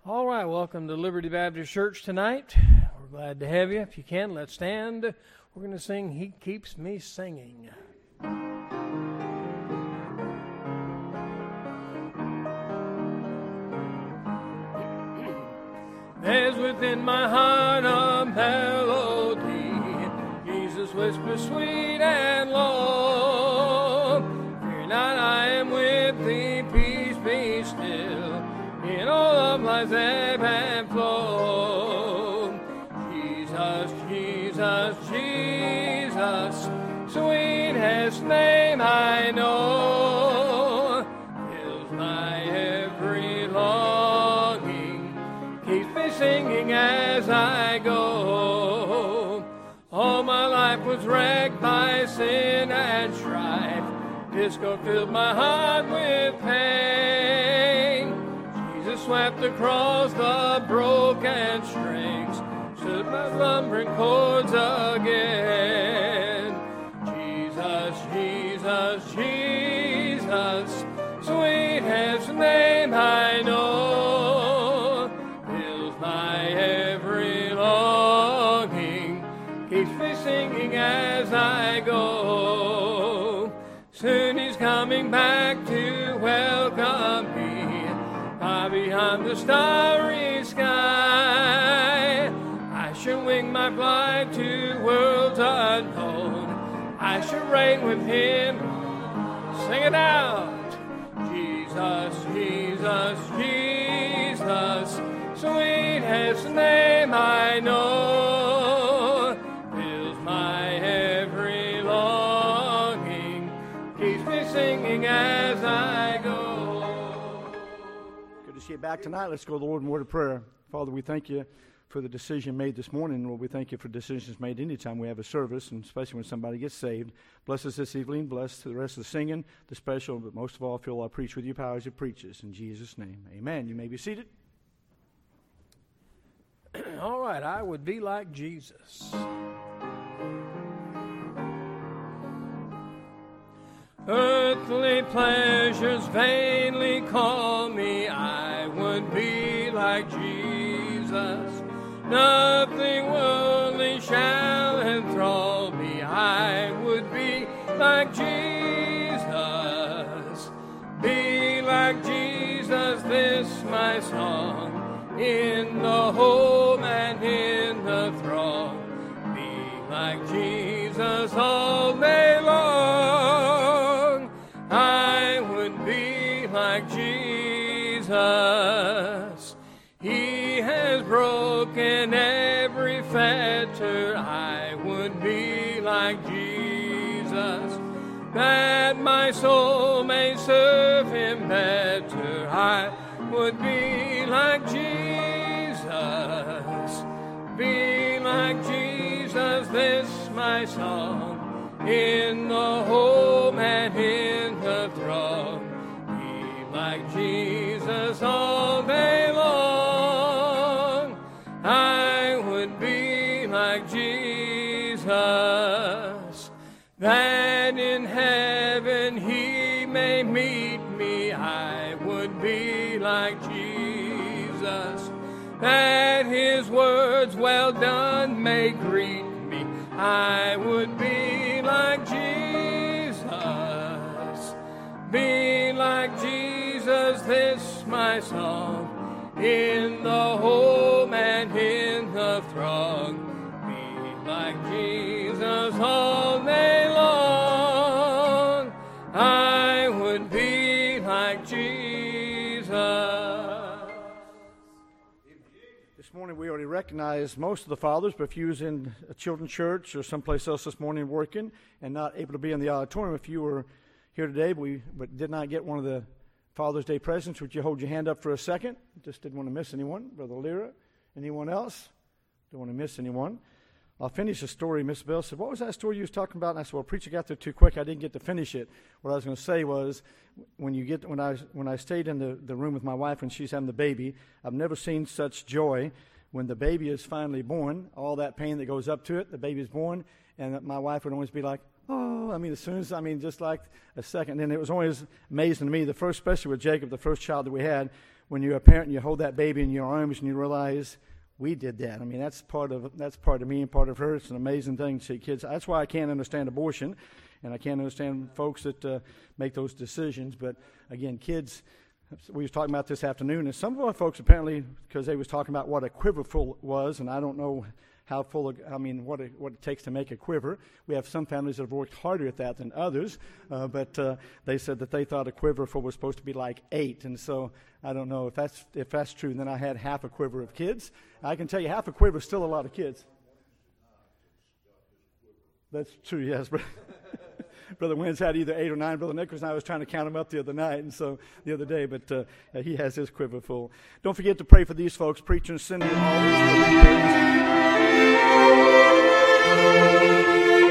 All right, welcome to Liberty Baptist Church tonight. We're glad to have you. If you can, let's stand. We're going to sing He Keeps Me Singing. There's within my heart a melody, Jesus whispers sweet and low. Fear not, I am with thee, peace be still. In all of life's ebb and flow, Jesus, Jesus, Jesus, sweetest name I know, fills my every longing, keeps me singing as I go. All my life was wrecked by sin and strife, discord filled my heart with pain. Jesus swept across the broken strings, stood my slumbering chords again. Jesus, Jesus, Jesus, sweetest name I know, fills my every longing, keeps me singing as I go. Soon he's coming back to welcome me, behind the starry sky. I shall wing my flight to worlds unknown. I shall reign with him. Sing it out. Jesus, Jesus, Jesus, sweetest name I know, fills my every longing, keeps me singing as I go. See you back tonight. Let's go to the Lord in word of prayer. Father, we thank you for the decision made this morning. Lord, we thank you for decisions made anytime we have a service, and especially when somebody gets saved. Bless us this evening. Bless the rest of the singing, the special, but most of all, feel I preach with your power as it preaches. In Jesus' name, amen. You may be seated. All right, I would be like Jesus. Earthly pleasures vainly call me, I would be like Jesus. Nothing worldly shall enthrall me, I would be like Jesus. Be like Jesus, this my song, in the home and in the throng. Be like Jesus all day long, I would be like Jesus. He has broken every fetter, I would be like Jesus. That my soul may serve him better, I would be like Jesus. Be like Jesus, this my song, in the home and in the throng. Be like Jesus all day long, I would be like Jesus. That in heaven he may meet me, I would be like Jesus. That his words, well done, may greet me, I would be like Jesus. Be like Jesus, this my song, in the home and in the throng. Be like Jesus all day long, I would be like Jesus. This morning we already recognized most of the fathers, but if you was in a children's church or someplace else this morning working and not able to be in the auditorium, if you were here today but did not get one of the Father's Day presents, would you hold your hand up for a second? Just didn't want to miss anyone. Brother Lyra, anyone else? Don't want to miss anyone. I'll finish the story. Miss Bell said, "What was that story you was talking about?" And I said, "Well, preacher got there too quick. I didn't get to finish it." What I was going to say was, when I stayed in the room with my wife when she's having the baby, I've never seen such joy when the baby is finally born. All that pain that goes up to it, the baby's born, and my wife would always be like, "Oh," as soon as, just like a second. And it was always amazing to me, especially with Jacob, the first child that we had, when you're a parent and you hold that baby in your arms and you realize we did that. I mean, that's part of me and part of her. It's an amazing thing to see kids. That's why I can't understand abortion, and I can't understand folks that make those decisions. But again, kids, we was talking about this afternoon, and some of our folks apparently, because they was talking about what a quiverful was, and I don't know how full of, what it takes to make a quiver. We have some families that have worked harder at that than others, but they said that they thought a quiverful was supposed to be like 8, and so I don't know if that's true. Then I had half a quiver of kids. I can tell you half a quiver is still a lot of kids. That's true, yes. Brother Wynn's had either 8 or 9. Brother Nicholas and I was trying to count them up the other night, and so the other day, but he has his quiver full. Don't forget to pray for these folks, Preacher and Cindy and all these.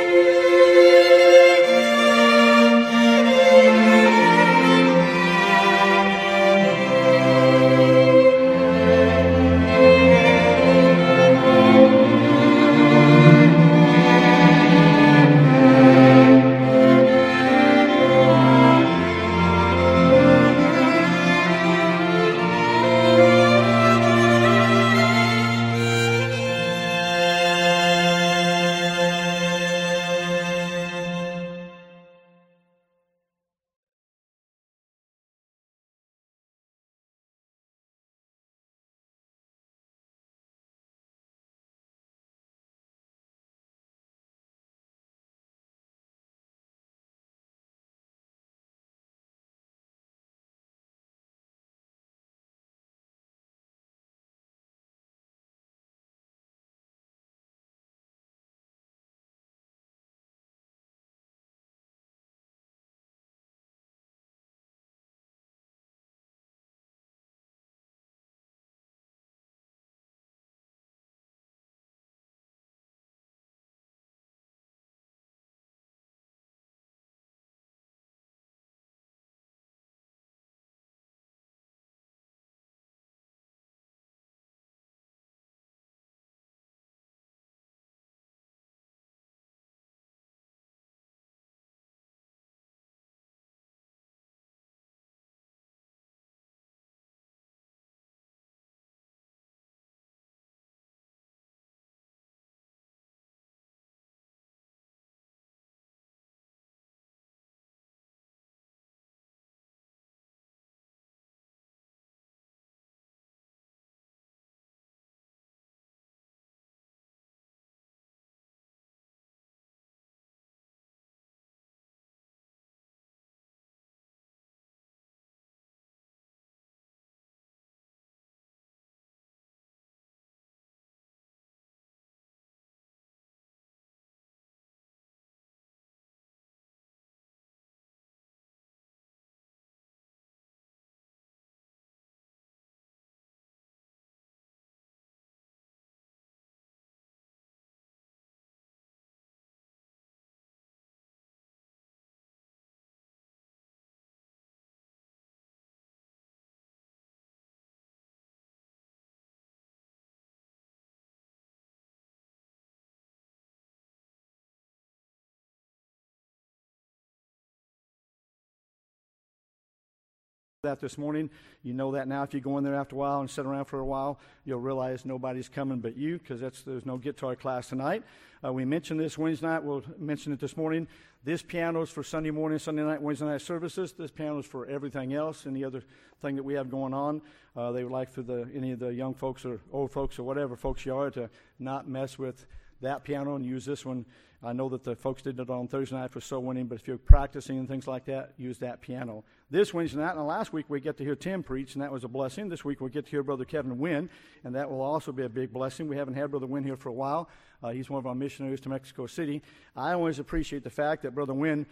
That this morning. You know that now. If you go in there after a while and sit around for a while, you'll realize nobody's coming but you, because there's no guitar class tonight. We mentioned this Wednesday night. We'll mention it this morning. This piano is for Sunday morning, Sunday night, Wednesday night services. This piano is for everything else, any other thing that we have going on. They would like for any of the young folks or old folks or whatever folks you are to not mess with that piano and use this one. I know that the folks did it on Thursday night for soul winning, but if you're practicing and things like that, use that piano. This Wednesday night, and last week we get to hear Tim preach, and that was a blessing. This week we'll get to hear Brother Kevin Wynn, and that will also be a big blessing. We haven't had Brother Wynn here for a while. He's one of our missionaries to Mexico City. I always appreciate the fact that Brother Wynn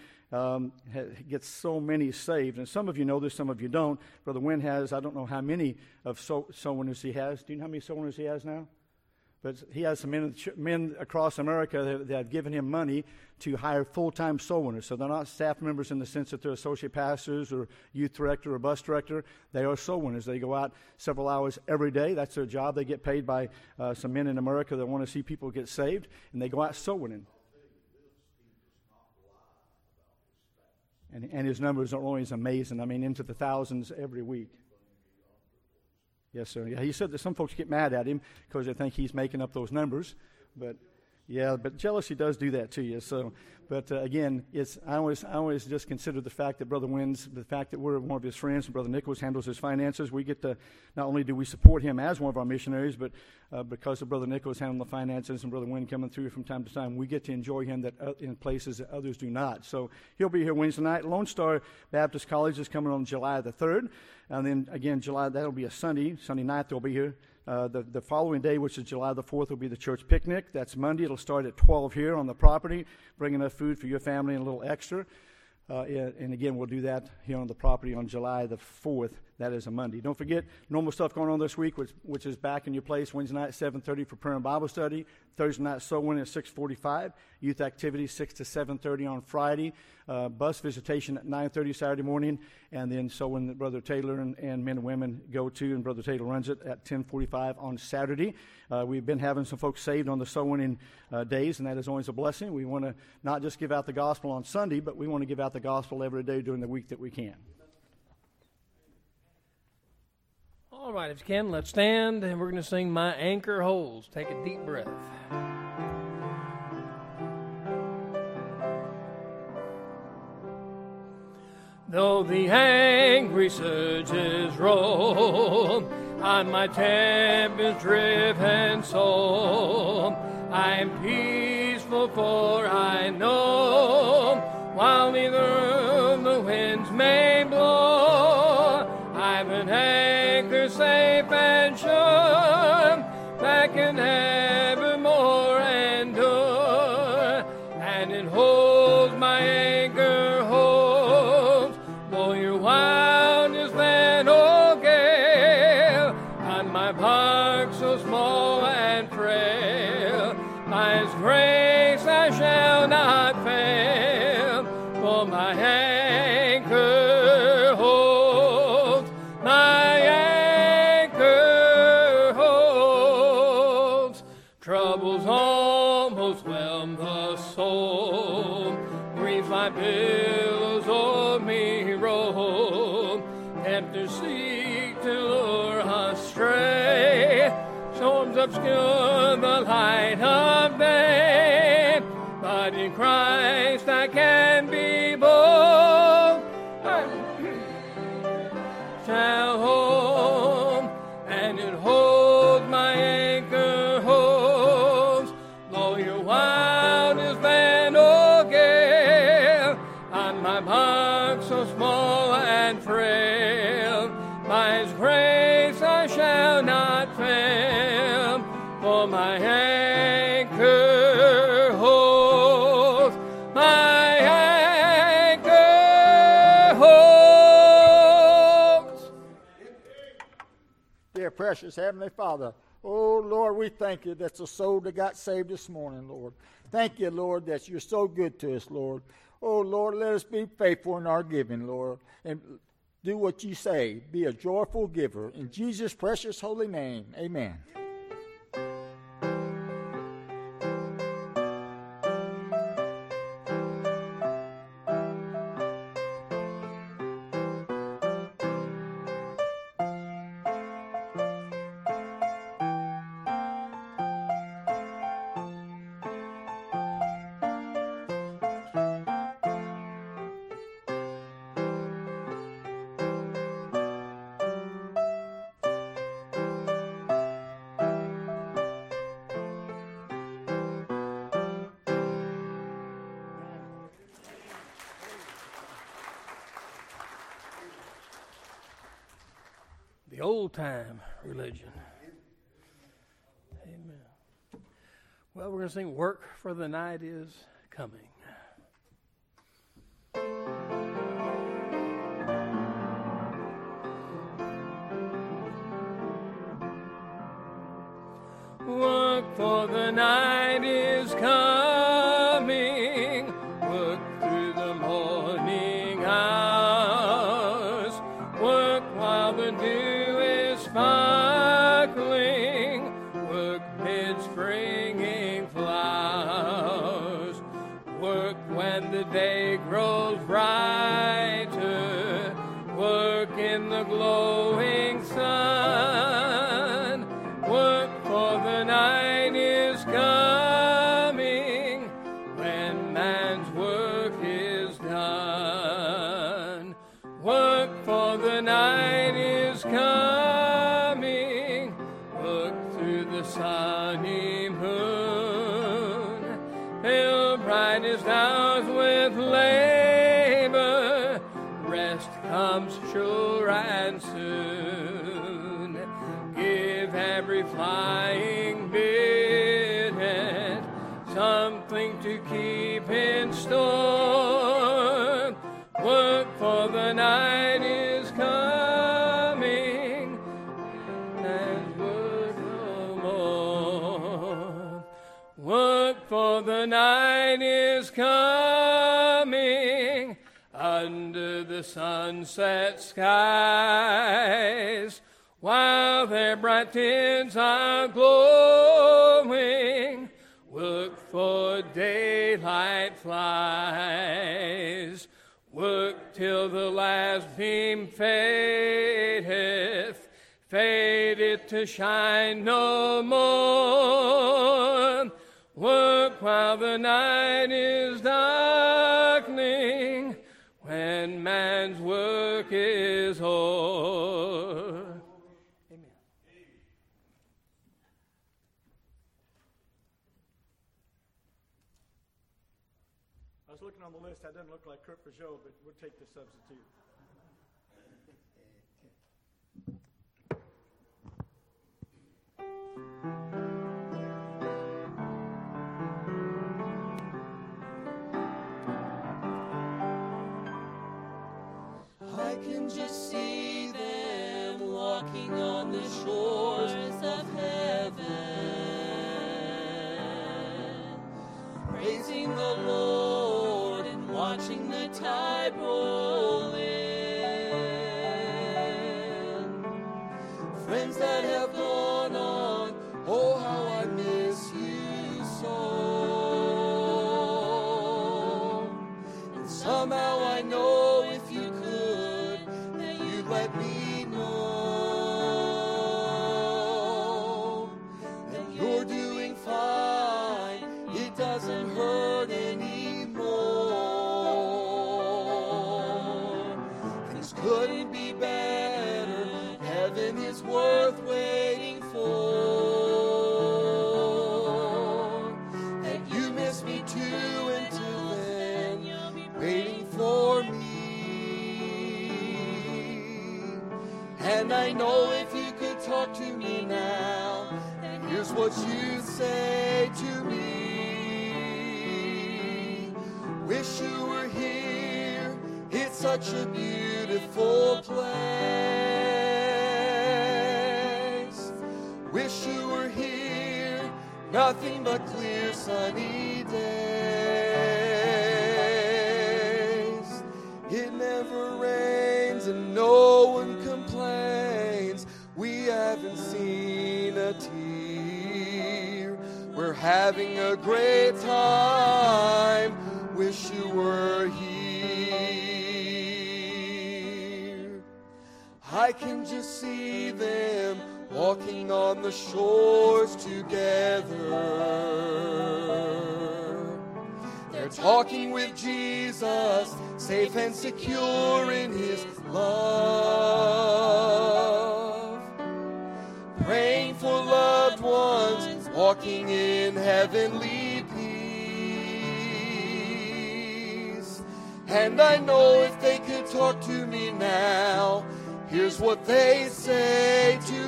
gets so many saved, and some of you know this, some of you don't. Brother Wynn has, I don't know how many of soul winners he has. Do you know how many soul winners he has now? But he has some men across America that have given him money to hire full-time soul winners. So they're not staff members in the sense that they're associate pastors or youth director or bus director. They are soul winners. They go out several hours every day. That's their job. They get paid by some men in America that want to see people get saved, and they go out soul winning. And his numbers are always amazing. I mean, into the thousands every week. Yes, sir. Yeah, he said that some folks get mad at him because they think he's making up those numbers, but jealousy does do that to you. So, but again, I always just consider the fact that Brother Wynn's, the fact that we're one of his friends, and Brother Nichols handles his finances. We get to, not only do we support him as one of our missionaries, but because of Brother Nichols handling the finances and Brother Wynn coming through from time to time, we get to enjoy him in places that others do not. So he'll be here Wednesday night. Lone Star Baptist College is coming on July the 3rd, and then again that'll be a Sunday night they'll be here. The following day, which is July the 4th, will be the church picnic. That's Monday. It'll start at 12 here on the property. Bring enough food for your family and a little extra. And again, we'll do that here on the property on July the 4th. That is a Monday. Don't forget, normal stuff going on this week, which is back in your place. Wednesday night at 7:30 for prayer and Bible study. Thursday night, soul winning at 6:45. Youth activities 6 to 7:30 on Friday. Bus visitation at 9:30 Saturday morning. And then soul winning Brother Taylor and men and women go to, and Brother Taylor runs it at 10:45 on Saturday. We've been having some folks saved on the soul winning days, and that is always a blessing. We want to not just give out the gospel on Sunday, but we want to give out the gospel every day during the week that we can. All right, if you can, let's stand, and we're going to sing My Anchor Holds. Take a deep breath. Though the angry surges roll on my tempest-driven soul, I am peaceful, for I know, while neither the winds may blow, I've an anchor safe and sure, that can evermore endure, and it holds my anchor holds, though your wildest land or gale, on my bark so small and frail, by His grace I shall not fail, for my anchor holds, my anchor holds. Troubles almost whelm the soul, grief like billows o'er me roll, tempters seek to lure astray, storms obscure the light of day, but in Christ I can be bold, I shall hold, and it holds, my anchor holds, though your wildest band or gale, on my bark so small and frail, by His grace I shall not fail, for my anchor holds, my anchor holds. Dear precious Heavenly Father, oh Lord, we thank you that's a soul that got saved this morning, Lord. Thank you, Lord, that you're so good to us, Lord. Oh Lord, let us be faithful in our giving, Lord, and do what you say. Be a joyful giver. In Jesus' precious holy name, amen. The old-time religion. Amen. Well, we're going to sing Work for the Night is Coming. Work for the night is coming. Work through the morning hours. Work while the dew is sparkling. Work mid springing flowers. Work when the day grows brighter. Work in the glowing sun. the night is coming. Look through the sunny moon. Fill brightest hours with labor. Rest comes sure and soon. Give every flying bidlet something to keep in store. Work, for the night is coming, and work no more. Work, for the night is coming, under the sunset skies, while their bright tints are glowing. Work, for daylight flies. Work till the last beam fadeth, fadeth to shine no more. Work while the night is darkening, when man's work is o'er. I was looking on the list. That doesn't look like Kurt Peugeot, but we'll take the substitute. I can just see them walking on the shores of heaven, praising the Lord and watching the tide roll in. Friends that have gone on, oh how I miss you so. And somehow I know if you could, that you'd let me know that you're doing fine. It doesn't hurt anymore. Things couldn't be better. Heaven is worth waiting for. That you miss me too, until then you'll be waiting for me. And I know if you could talk to me now, then here's what you'd say to me. Wish you were here, it's such a beautiful place. Wish you were here, nothing but clear sunny days. It never rains and no one complains. We haven't seen a tear. We're having a great time. Wish you were here. I can just see them walking on the shores together. They're talking with Jesus, safe and secure in his love. Praying for loved ones, walking in heavenly peace. And I know if they could talk to me now, here's what they say to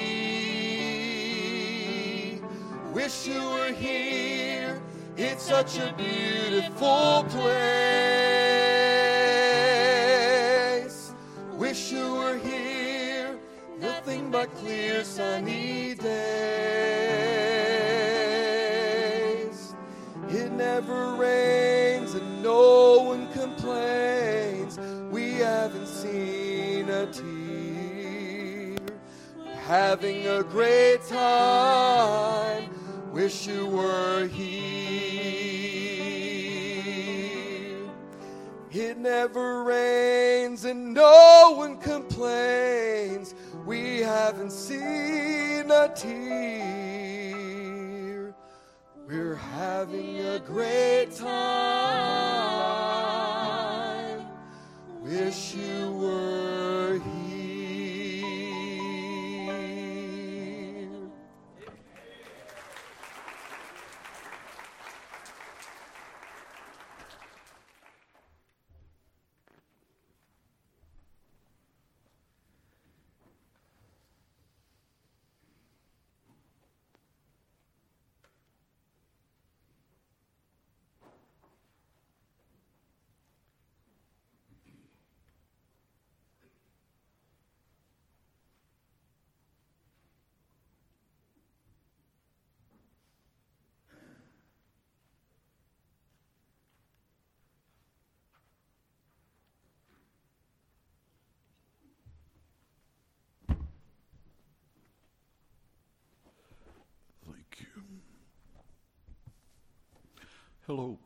me. Wish you were here, it's such a beautiful place. Wish you were here, nothing but clear sunny days. It never rains and no one complains. We haven't seen a tear. We're having a great time. Wish you were here. It never rains and no one complains. We haven't seen a tear. We're having a great time. Wish you were here. Hello.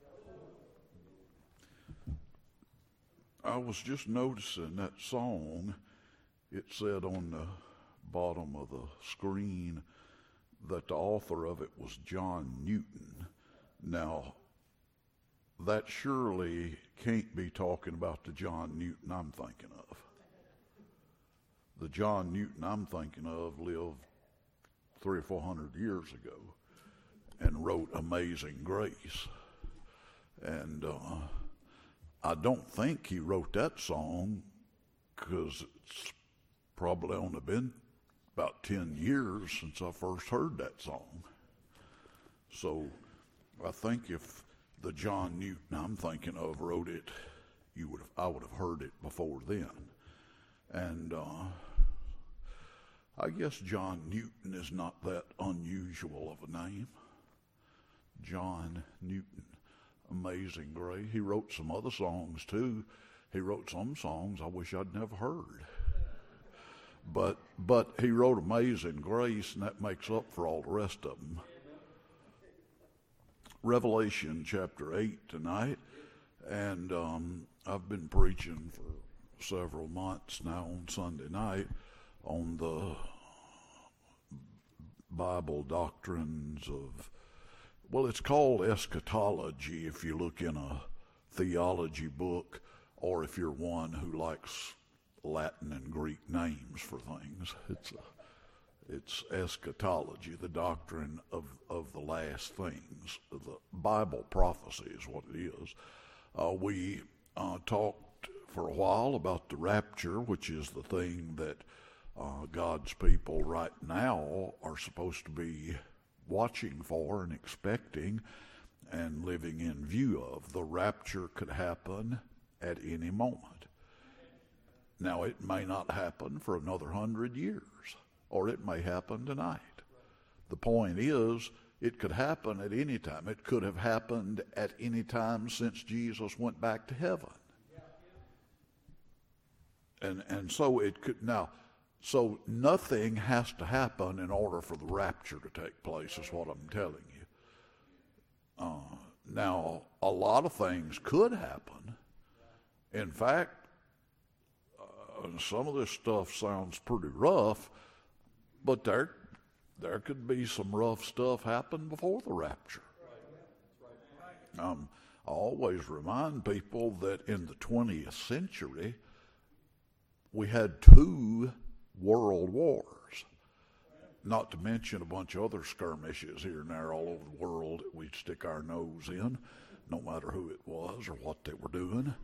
I was just noticing that song. It said on the bottom of the screen that the author of it was John Newton. Now, that surely can't be talking about the John Newton I'm thinking of. The John Newton I'm thinking of lived 300 or 400 years ago and wrote Amazing Grace. And I don't think he wrote that song because it's probably only been about 10 years since I first heard that song. So I think if the John Newton I'm thinking of wrote it, I would have heard it before then. And I guess John Newton is not that unusual of a name. John Newton, Amazing Grace. He wrote some other songs too. He wrote some songs I wish I'd never heard. But he wrote Amazing Grace, and that makes up for all the rest of them. Revelation chapter 8 tonight, and I've been preaching for several months now on Sunday night on the Bible doctrines of, well, it's called eschatology if you look in a theology book, or if you're one who likes Latin and Greek names for things. It's eschatology, the doctrine of the last things. The Bible prophecy is what it is. We talked for a while about the rapture, which is the thing that God's people right now are supposed to be watching for and expecting and living in view of. The rapture could happen at any moment. Now, it may not happen for another 100 years, or it may happen tonight. The point is, it could happen at any time. It could have happened at any time since Jesus went back to heaven. And so it could now. So nothing has to happen in order for the rapture to take place, is what I'm telling you. Now, a lot of things could happen. In fact, some of this stuff sounds pretty rough, but there could be some rough stuff happen before the rapture. I always remind people that in the 20th century, we had 2 world wars, not to mention a bunch of other skirmishes here and there all over the world that we'd stick our nose in, no matter who it was or what they were doing.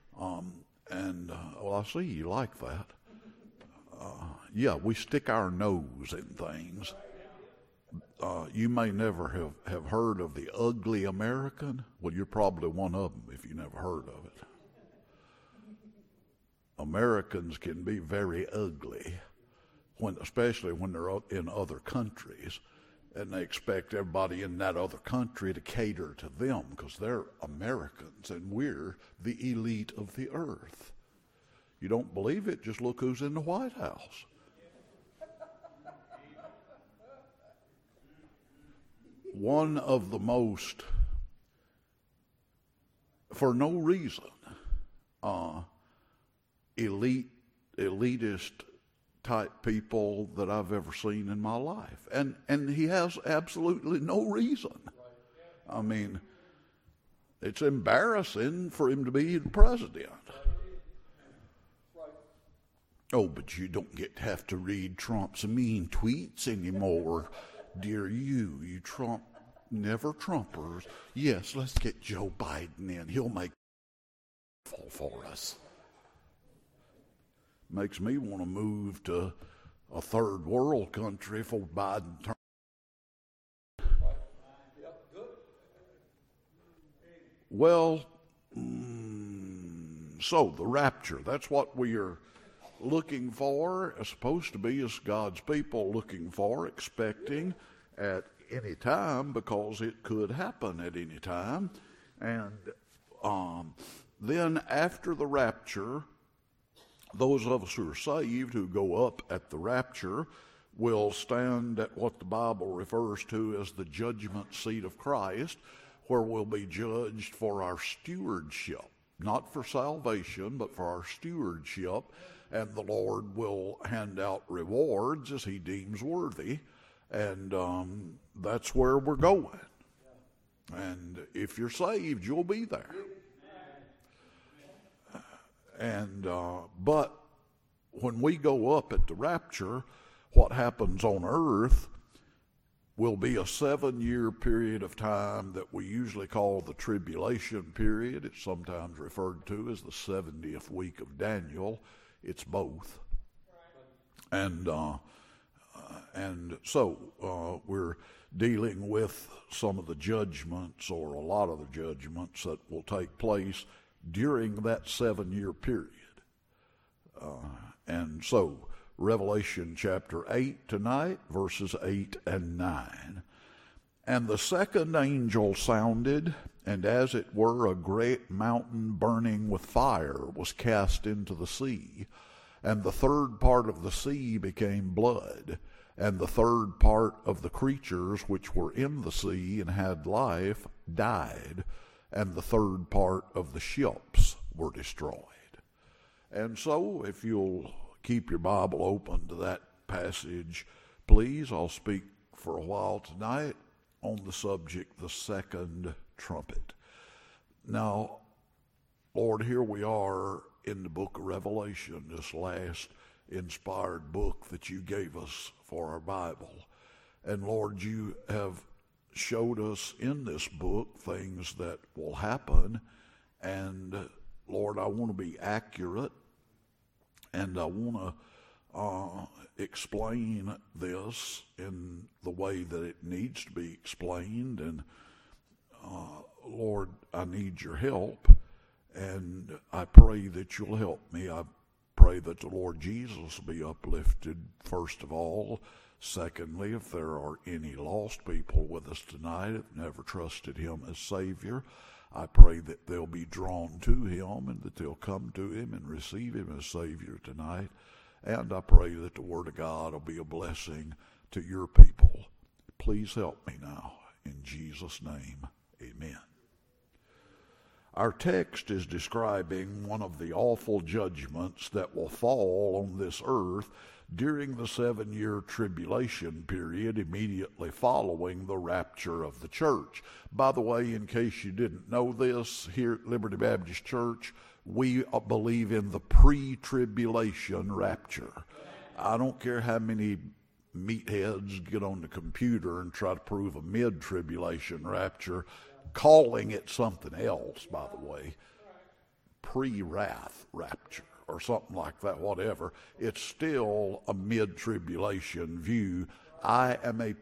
Well, I see you like that. Yeah, we stick our nose in things. You may never have heard of the ugly American. Well, you're probably one of them if you never heard of it. Americans can be very ugly, especially when they're in other countries, and they expect everybody in that other country to cater to them because they're Americans and we're the elite of the earth. You don't believe it? Just look who's in the White House. One of the most, for no reason, elitist type people that I've ever seen in my life. And he has absolutely no reason. I mean, it's embarrassing for him to be the president. Oh, but you don't have to read Trump's mean tweets anymore, dear you Trump, never Trumpers. Yes, let's get Joe Biden in. He'll make it for us. Makes me want to move to a third world country for Biden turn. Well, so the rapture, that's what we are looking for, is supposed to be as God's people looking for, expecting at any time, because it could happen at any time. And then after the rapture, those of us who are saved, who go up at the rapture, will stand at what the Bible refers to as the judgment seat of Christ, where we'll be judged for our stewardship, not for salvation, but for our stewardship, and the Lord will hand out rewards as he deems worthy, and that's where we're going. And if you're saved, you'll be there. And but when we go up at the rapture, what happens on earth will be a 7-year period of time that we usually call the tribulation period. It's sometimes referred to as the 70th week of Daniel. It's both. And so we're dealing with some of the judgments, or a lot of the judgments that will take place during that 7-year period. And so Revelation chapter 8 tonight, verses 8 and 9. And the second angel sounded, and as it were a great mountain burning with fire was cast into the sea, and the third part of the sea became blood, and the third part of the creatures which were in the sea and had life died, and the third part of the ships were destroyed. And so, if you'll keep your Bible open to that passage, please, I'll speak for a while tonight on the subject, the second trumpet. Now, Lord, here we are in the book of Revelation, this last inspired book that you gave us for our Bible. And Lord, you have showed us in this book things that will happen. And Lord, I want to be accurate, and I want to explain this in the way that it needs to be explained. And Lord, I need your help, and I pray that you'll help me. I pray that the Lord Jesus be uplifted, first of all. Secondly, if there are any lost people with us tonight that never trusted him as Savior, I pray that they'll be drawn to him and that they'll come to him and receive him as Savior tonight. And I pray that the Word of God will be a blessing to your people. Please help me now. In Jesus' name, amen. Our text is describing one of the awful judgments that will fall on this earth during the 7-year tribulation period immediately following the rapture of the church. By the way, in case you didn't know this, here at Liberty Baptist Church, we believe in the pre-tribulation rapture. I don't care how many meatheads get on the computer and try to prove a mid-tribulation rapture, calling it something else, by the way, pre-wrath rapture or something like that, whatever. It's still a mid-tribulation view. I am a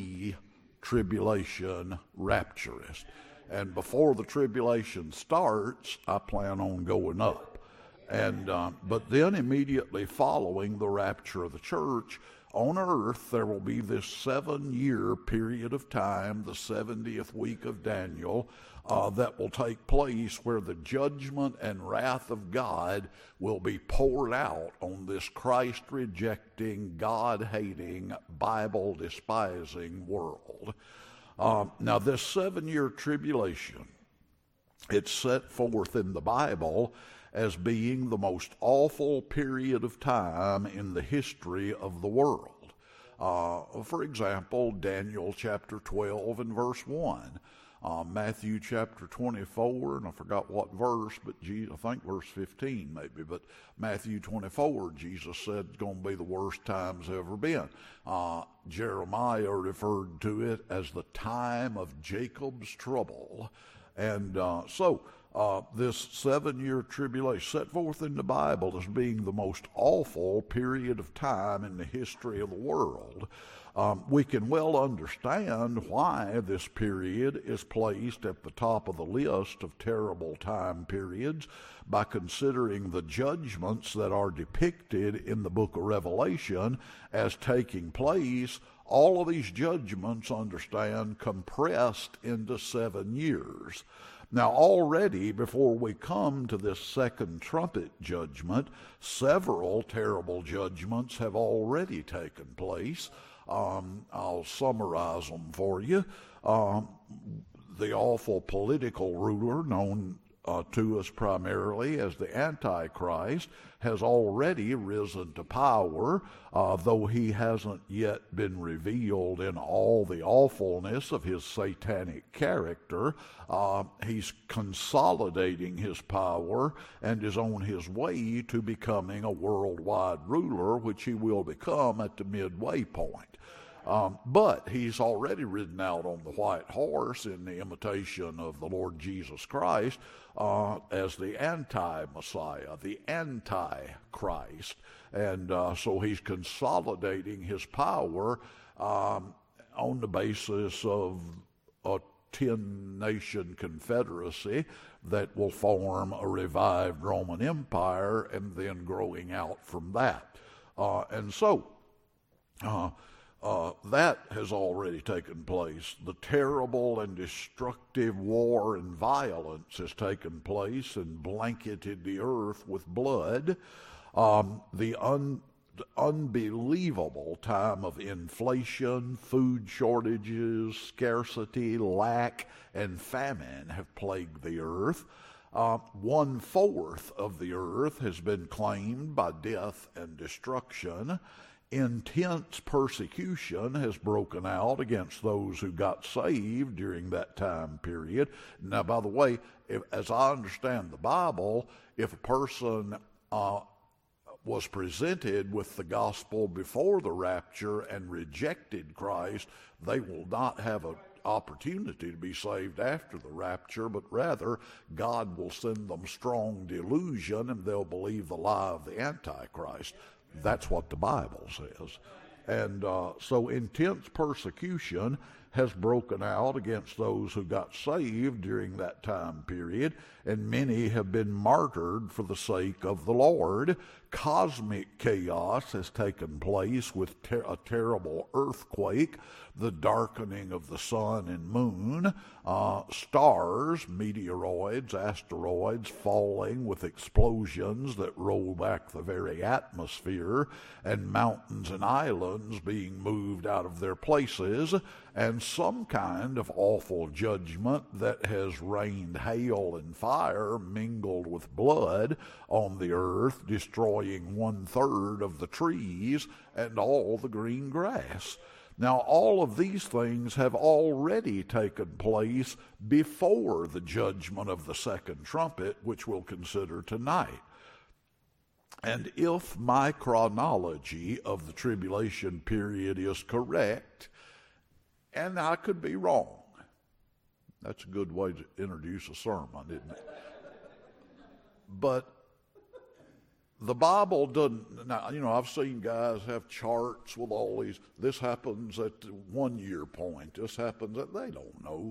pre-tribulation rapturist. And before the tribulation starts, I plan on going up. And but then immediately following the rapture of the church, on earth there will be this 7-year period of time, the 70th week of Daniel, that will take place where the judgment and wrath of God will be poured out on this Christ-rejecting, God-hating, Bible-despising world. Now, this 7-year tribulation, it's set forth in the Bible as being the most awful period of time in the history of the world. For example, Daniel chapter 12 and verse 1. Matthew chapter 24, and I forgot what verse, but Jesus, I think verse 15 maybe, but Matthew 24, Jesus said it's going to be the worst times ever been. Jeremiah referred to it as the time of Jacob's trouble. And this 7-year tribulation set forth in the Bible as being the most awful period of time in the history of the world. We can well understand why this period is placed at the top of the list of terrible time periods by considering the judgments that are depicted in the book of Revelation as taking place. All of these judgments, understand, compressed into 7 years. Now, already before we come to this second trumpet judgment, several terrible judgments have already taken place. I'll summarize them for you. the awful political ruler known to us primarily as the Antichrist, has already risen to power, though he hasn't yet been revealed in all the awfulness of his satanic character. He's consolidating his power and is on his way to becoming a worldwide ruler, which he will become at the midway point. But he's already ridden out on the white horse in the imitation of the Lord Jesus Christ as the anti-Messiah, the anti-Christ. And so he's consolidating his power on the basis of a 10-nation confederacy that will form a revived Roman Empire and then growing out from that. That has already taken place. The terrible and destructive war and violence has taken place and blanketed the earth with blood. The unbelievable time of inflation, food shortages, scarcity, lack, and famine have plagued the earth. 1/4 of the earth has been claimed by death and destruction. Intense persecution has broken out against those who got saved during that time period. Now, by the way, as I understand the Bible, if a person was presented with the gospel before the rapture and rejected Christ, they will not have an opportunity to be saved after the rapture, but rather God will send them strong delusion and they'll believe the lie of the Antichrist. That's what the Bible says. And so intense persecution has broken out against those who got saved during that time period, and many have been martyred for the sake of the Lord. Cosmic chaos has taken place with a terrible earthquake, the darkening of the sun and moon, stars, meteoroids, asteroids falling with explosions that roll back the very atmosphere, and mountains and islands being moved out of their places, and some kind of awful judgment that has rained hail and fire mingled with blood on the earth, destroying 1/3 of the trees and all the green grass. Now, all of these things have already taken place before the judgment of the second trumpet, which we'll consider tonight. And if my chronology of the tribulation period is correct, and I could be wrong. That's a good way to introduce a sermon, isn't it? But the Bible doesn't. Now, I've seen guys have charts with all these. This happens at the 1 year point. This happens at, they don't know.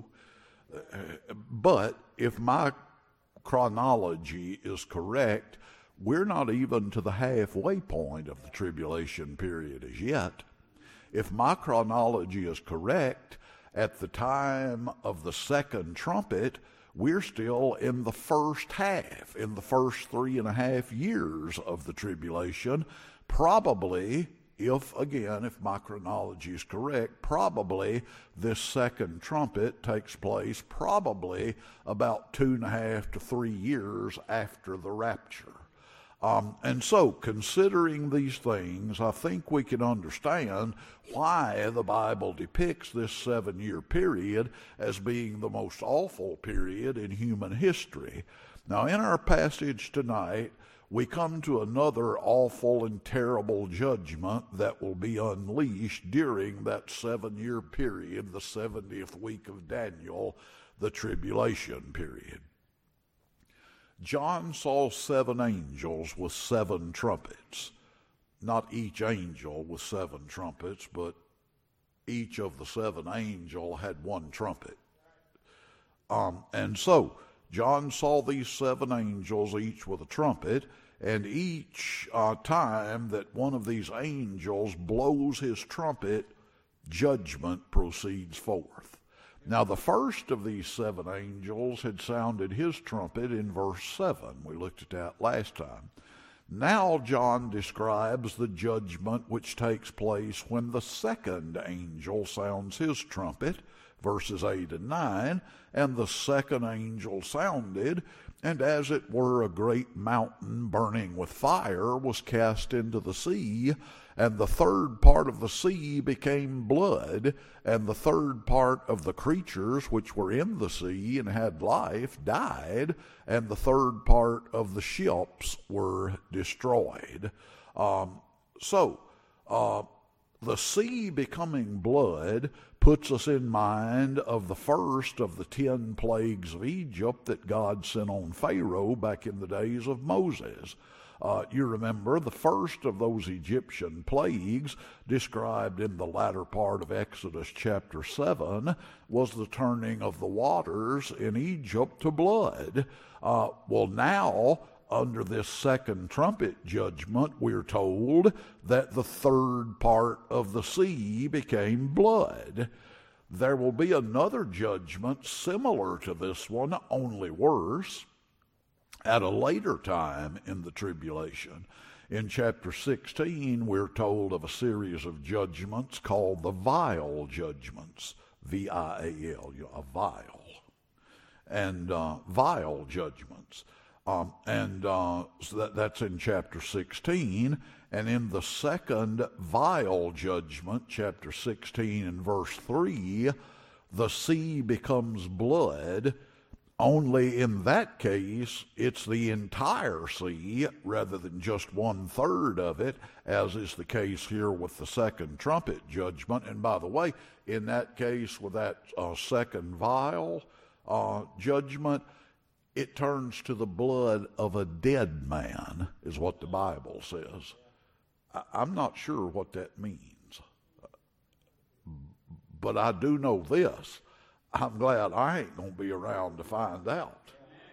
But if my chronology is correct, we're not even to the halfway point of the tribulation period as yet. If my chronology is correct, at the time of the second trumpet, we're still in the first half, in the first 3.5 years of the tribulation. Probably, if my chronology is correct, probably this second trumpet takes place probably about 2.5 to 3 years after the rapture. And so, considering these things, I think we can understand why the Bible depicts this 7-year period as being the most awful period in human history. Now, in our passage tonight, we come to another awful and terrible judgment that will be unleashed during that 7-year period, the 70th week of Daniel, the tribulation period. John saw 7 angels with 7 trumpets. Not each angel with 7 trumpets, but each of the 7 angels had 1 trumpet. And so, John saw these 7 angels, each with a trumpet, and each time that one of these angels blows his trumpet, judgment proceeds forth. Now, the first of these 7 angels had sounded his trumpet in verse 7. We looked at that last time. Now, John describes the judgment which takes place when the second angel sounds his trumpet, verses 8 and 9. And the second angel sounded, and as it were a great mountain burning with fire was cast into the sea, and the third part of the sea became blood, and the third part of the creatures which were in the sea and had life died, and the third part of the ships were destroyed. The sea becoming blood puts us in mind of the first of the 10 plagues of Egypt that God sent on Pharaoh back in the days of Moses. You remember the first of those Egyptian plagues described in the latter part of Exodus chapter 7 was the turning of the waters in Egypt to blood. Now, under this second trumpet judgment, we're told that the third part of the sea became blood. There will be another judgment similar to this one, only worse, at a later time in the tribulation. In chapter 16, we're told of a series of judgments called the vial judgments, V-I-A-L, a vial, and vial judgments. So that's in chapter 16. And in the second vial judgment, chapter 16 and verse 3, the sea becomes blood. Only in that case, it's the entire sea rather than just 1/3 of it, as is the case here with the second trumpet judgment. And by the way, in that case, with that second vial judgment, it turns to the blood of a dead man, is what the Bible says. I'm not sure what that means. But I do know this. I'm glad I ain't going to be around to find out.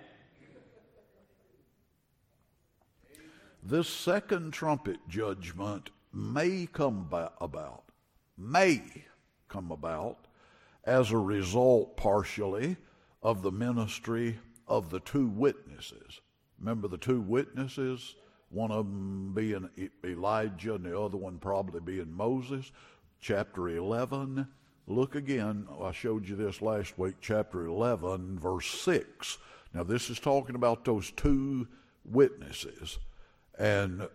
This second trumpet judgment may come about as a result partially of the ministry of the two witnesses. Remember the two witnesses? One of them being Elijah and the other one probably being Moses. Chapter 11, look again. I showed you this last week, chapter 11, verse 6. Now this is talking about those two witnesses. And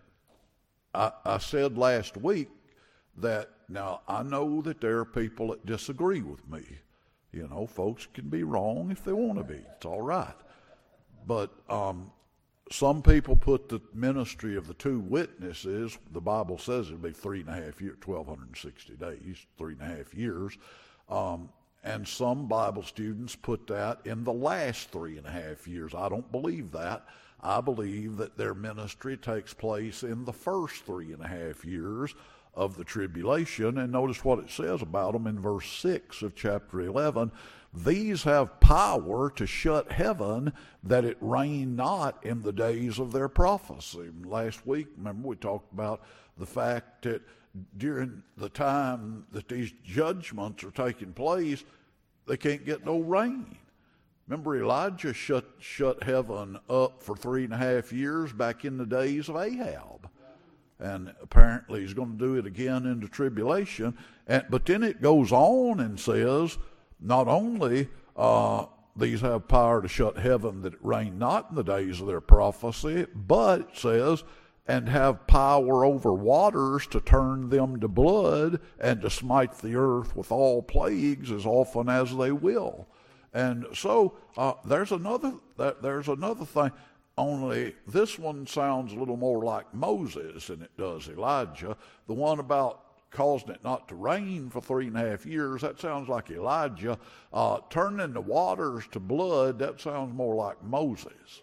I said last week that, now I know that there are people that disagree with me. You know, folks can be wrong if they want to be. It's all right. But some people put the ministry of the two witnesses, the Bible says it'll be 3.5 years, 1,260 days, 3.5 years. And some Bible students put that in the last 3.5 years. I don't believe that. I believe that their ministry takes place in the first 3.5 years of the tribulation. And notice what it says about them in verse 6 of chapter 11. These have power to shut heaven, that it rain not in the days of their prophecy. Last week, remember, we talked about the fact that during the time that these judgments are taking place, they can't get no rain. Remember, Elijah shut heaven up for 3.5 years back in the days of Ahab. And apparently he's going to do it again in the tribulation. But then it goes on and says, not only these have power to shut heaven that it rain not in the days of their prophecy, but it says, and have power over waters to turn them to blood and to smite the earth with all plagues as often as they will. And so there's another thing. Only this one sounds a little more like Moses than it does Elijah. The one about causing it not to rain for 3.5 years, that sounds like Elijah. Turning the waters to blood, that sounds more like Moses.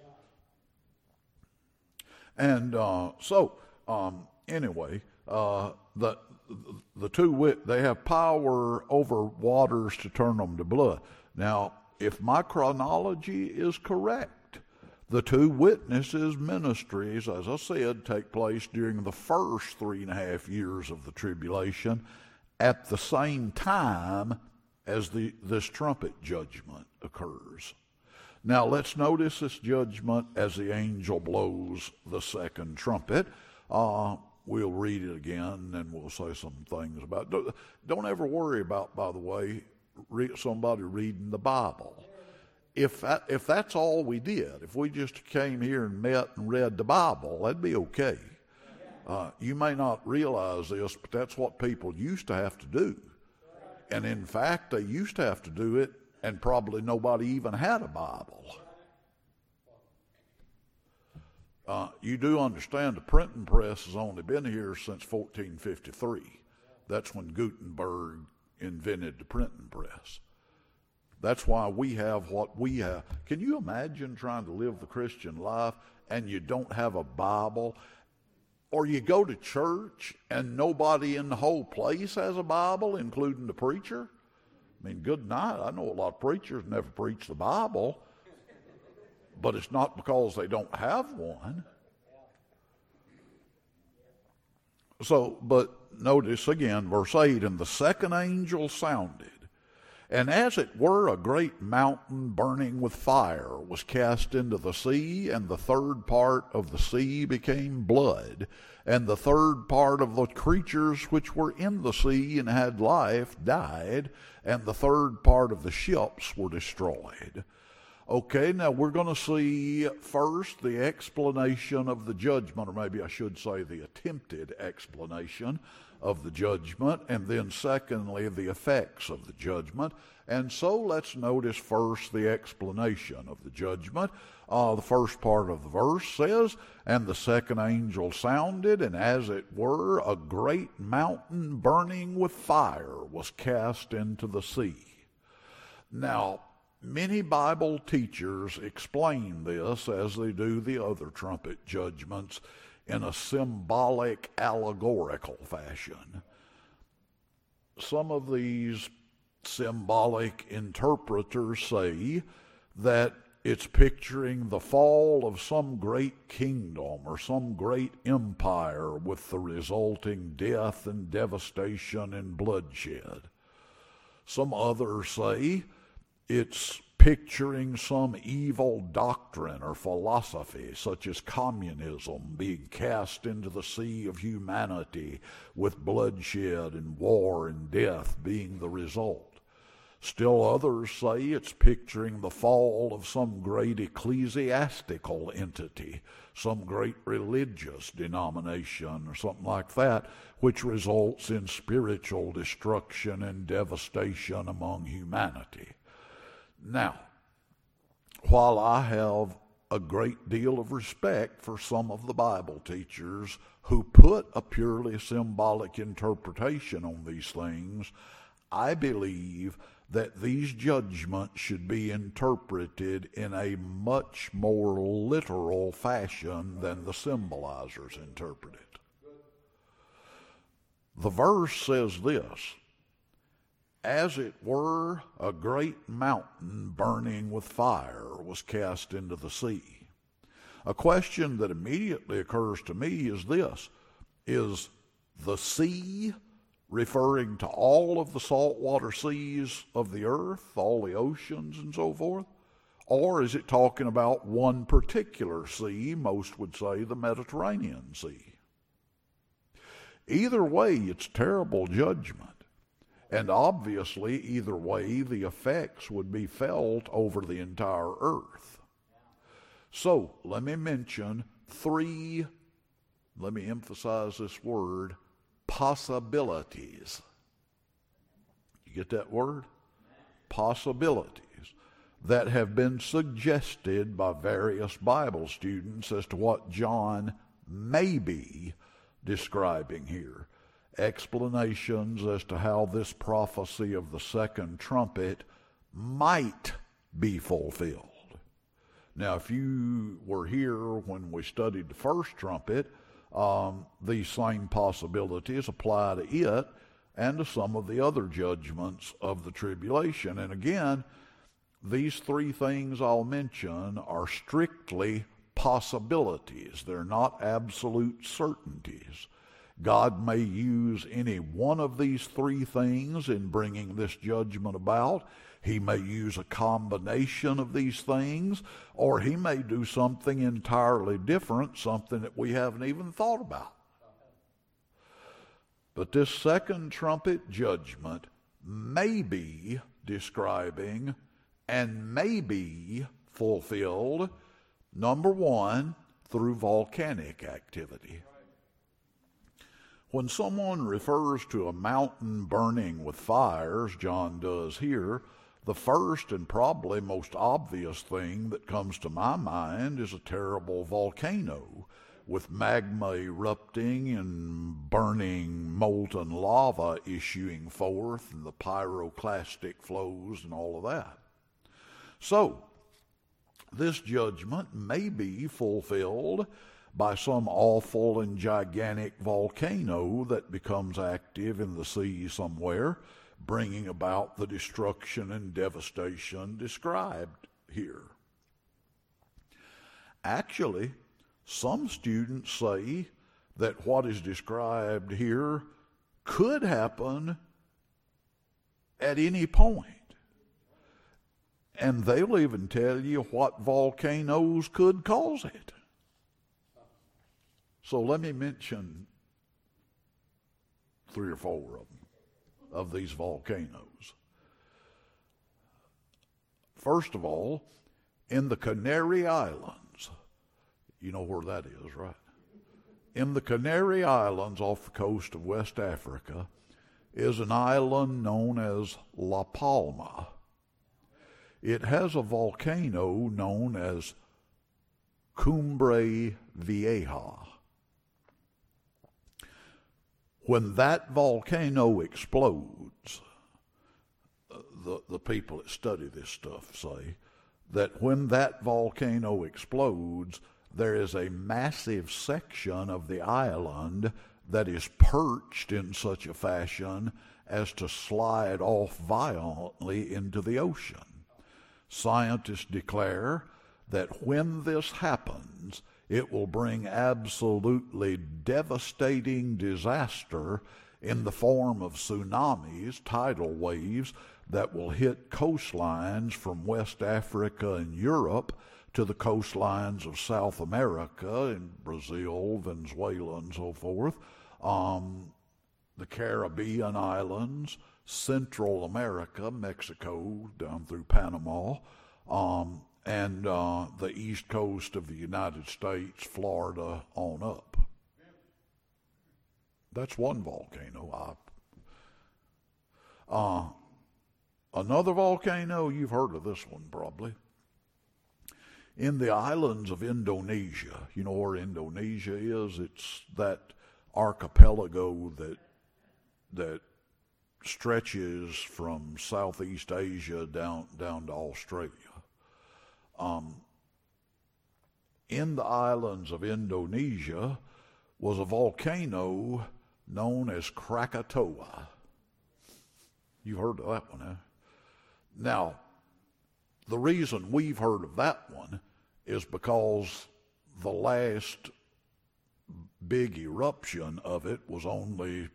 And anyway, the two they have power over waters to turn them to blood. Now, if my chronology is correct, the two witnesses' ministries, as I said, take place during the first 3.5 years of the tribulation at the same time as this trumpet judgment occurs. Now let's notice this judgment as the angel blows the second trumpet. We'll read it again and we'll say some things about it. Don't ever worry about, by the way, somebody reading the Bible. If that's all we did, if we just came here and met and read the Bible, that'd be okay. You may not realize this, but that's what people used to have to do. And in fact, they used to have to do it, and probably nobody even had a Bible. You do understand the printing press has only been here since 1453. That's when Gutenberg invented the printing press. That's why we have what we have. Can you imagine trying to live the Christian life and you don't have a Bible? Or you go to church and nobody in the whole place has a Bible, including the preacher? I mean, good night. I know a lot of preachers never preach the Bible, but it's not because they don't have one. So, but notice again, verse 8, and the second angel sounded, and as it were a great mountain burning with fire was cast into the sea, and the third part of the sea became blood, and the third part of the creatures which were in the sea and had life died, and the third part of the ships were destroyed. Okay, now we're going to see first the explanation of the judgment, or maybe I should say the attempted explanation of the judgment, and then secondly the effects of the judgment. And so let's notice first the explanation of the judgment. The first part of the verse says, and the second angel sounded, and as it were a great mountain burning with fire was cast into the sea. Now, many Bible teachers explain this, as they do the other trumpet judgments, in a symbolic, allegorical fashion. Some of these symbolic interpreters say that it's picturing the fall of some great kingdom or some great empire with the resulting death and devastation and bloodshed. Some others say it's picturing some evil doctrine or philosophy, such as communism, being cast into the sea of humanity with bloodshed and war and death being the result. Still others say it's picturing the fall of some great ecclesiastical entity, some great religious denomination or something like that, which results in spiritual destruction and devastation among humanity. Now, while I have a great deal of respect for some of the Bible teachers who put a purely symbolic interpretation on these things, I believe that these judgments should be interpreted in a much more literal fashion than the symbolizers interpret it. The verse says this, as it were a great mountain burning with fire was cast into the sea. A question that immediately occurs to me is this, is the sea referring to all of the saltwater seas of the earth, all the oceans and so forth? Or is it talking about one particular sea, most would say the Mediterranean Sea? Either way, it's terrible judgment. And obviously, either way, the effects would be felt over the entire earth. So, let me mention three, let me emphasize this word, possibilities. You get that word? Possibilities that have been suggested by various Bible students as to what John may be describing here. Explanations as to how this prophecy of the second trumpet might be fulfilled. Now, if you were here when we studied the first trumpet, these same possibilities apply to it and to some of the other judgments of the tribulation. And again, these three things I'll mention are strictly possibilities. They're not absolute certainties. God may use any one of these three things in bringing this judgment about. He may use a combination of these things, or he may do something entirely different, something that we haven't even thought about. But this second trumpet judgment may be describing and may be fulfilled, number one, through volcanic activity. When someone refers to a mountain burning with fires, John does here, the first and probably most obvious thing that comes to my mind is a terrible volcano with magma erupting and burning molten lava issuing forth and the pyroclastic flows and all of that. So, this judgment may be fulfilled by some awful and gigantic volcano that becomes active in the sea somewhere, bringing about the destruction and devastation described here. Actually, some students say that what is described here could happen at any point. And they'll even tell you what volcanoes could cause it. So let me mention 3 or 4 of them, of these volcanoes. First of all, in the Canary Islands, you know where that is, right? In the Canary Islands off the coast of West Africa is an island known as La Palma. It has a volcano known as Cumbre Vieja. When that volcano explodes, the people that study this stuff say that when that volcano explodes, there is a massive section of the island that is perched in such a fashion as to slide off violently into the ocean. Scientists declare that when this happens, it will bring absolutely devastating disaster in the form of tsunamis, tidal waves, that will hit coastlines from West Africa and Europe to the coastlines of South America, in Brazil, Venezuela, and so forth, the Caribbean islands, Central America, Mexico, down through Panama, and the east coast of the United States, Florida, on up. That's one volcano. Another volcano, you've heard of this one probably. In the islands of Indonesia, you know where Indonesia is? It's that archipelago that stretches from Southeast Asia down to Australia. In the islands of Indonesia was a volcano known as Krakatoa. You've heard of that one, huh? Now, the reason we've heard of that one is because the last big eruption of it was only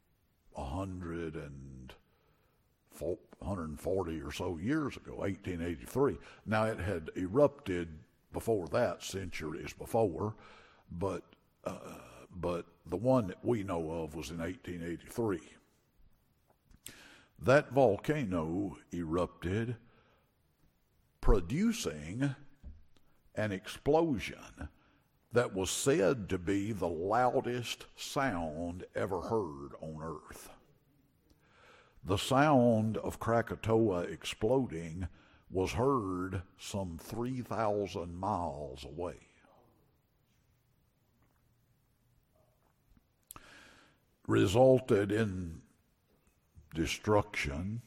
140 or so years ago, 1883. Now, it had erupted before that, centuries before, but the one that we know of was in 1883. That volcano erupted, producing an explosion that was said to be the loudest sound ever heard on Earth. The sound of Krakatoa exploding was heard some 3,000 miles away. Resulted in destruction.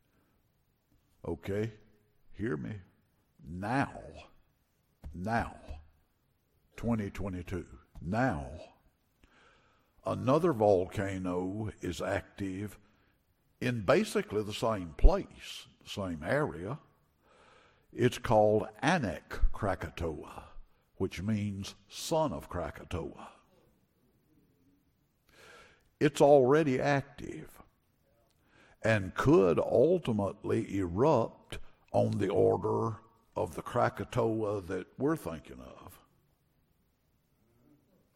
Okay, hear me. Now, 2022, now, another volcano is active in basically the same place, the same area. It's called Anak Krakatoa, which means son of Krakatoa. It's already active and could ultimately erupt on the order of the Krakatoa that we're thinking of.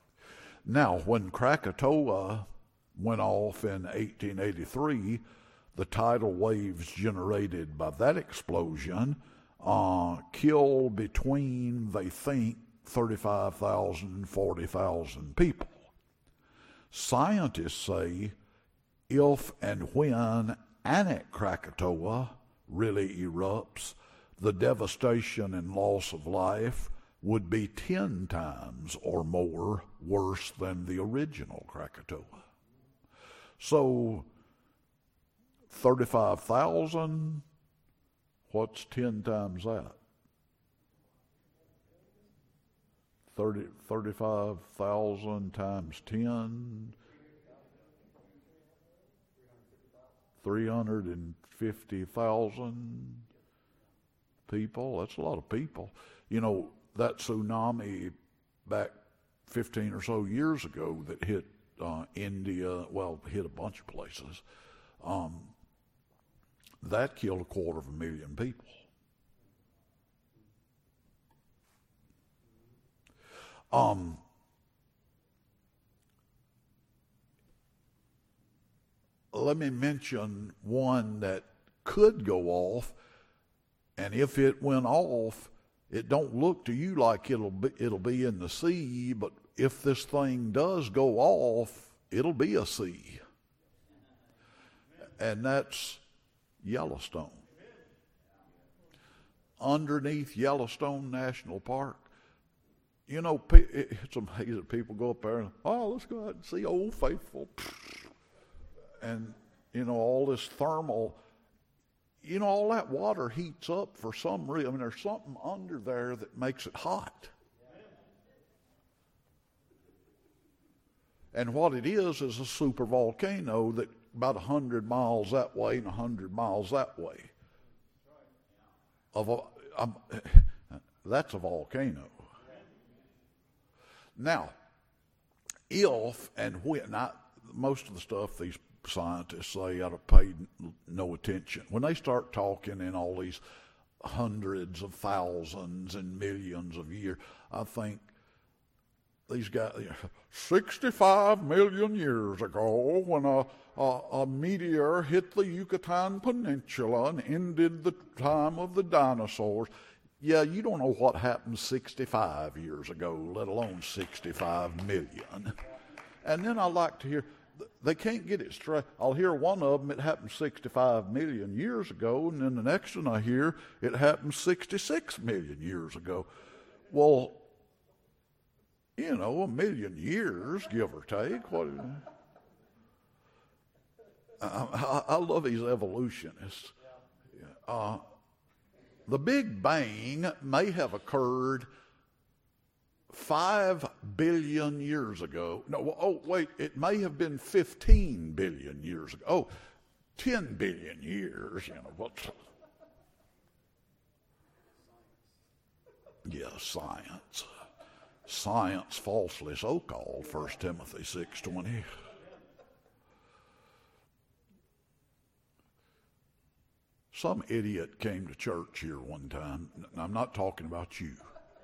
Now, when Krakatoa went off in 1883, the tidal waves generated by that explosion kill between, they think, 35,000 and 40,000 people. Scientists say if and when Anak Krakatoa really erupts, the devastation and loss of life would be 10 times or more worse than the original Krakatoa. So 35,000, what's 10 times that? 35,000 times 10, 350,000 people. That's a lot of people. You know, that tsunami back 15 or so years ago that hit India, well, hit a bunch of places, that killed 250,000 people. Let me mention one that could go off, and if it went off, it don't look to you like it'll be in the sea, but if this thing does go off, it'll be a sea. And that's Yellowstone. Underneath Yellowstone National Park, you know, it's amazing. People go up there and, let's go out and see Old Faithful. And, you know, all this thermal, you know, all that water heats up for some reason. I mean, there's something under there that makes it hot. And what it is a super volcano that about 100 miles that way and 100 miles that way. That's a volcano. Now, if and when, most of the stuff these scientists say ought to pay no attention. When they start talking in all these hundreds of thousands and millions of years, I think these guys, 65 million years ago, when a meteor hit the Yucatan Peninsula and ended the time of the dinosaurs. Yeah, you don't know what happened 65 years ago, let alone 65 million. And then I like to hear, they can't get it straight. I'll hear one of them, it happened 65 million years ago, and then the next one I hear, it happened 66 million years ago. Well, you know, a million years, give or take. I love these evolutionists. The Big Bang may have occurred 5 billion years ago. No, wait, it may have been 15 billion years ago. 10 billion years, you know. What? Yeah, science. Science falsely so called, 1 Timothy 6:20. Some idiot came to church here one time. I'm not talking about you.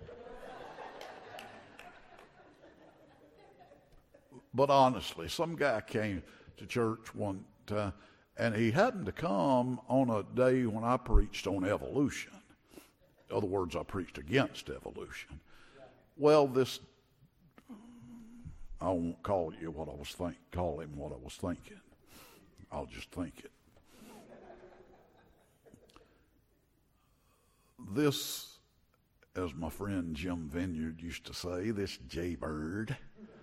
But honestly, some guy came to church one time, and he happened to come on a day when I preached on evolution. In other words, I preached against evolution. Well, I won't call him what I was thinking. I'll just think it. This, as my friend Jim Vineyard used to say, this jaybird.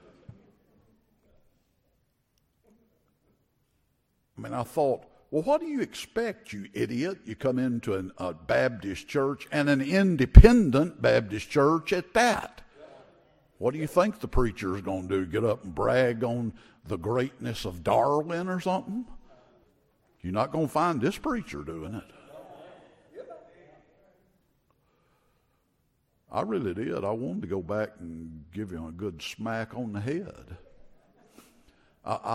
I mean, I thought, well, what do you expect, you idiot? You come into a Baptist church, and an independent Baptist church at that. What do you think the preacher is going to do? Get up and brag on the greatness of Darwin or something? You're not going to find this preacher doing it. I really did. I wanted to go back and give him a good smack on the head. I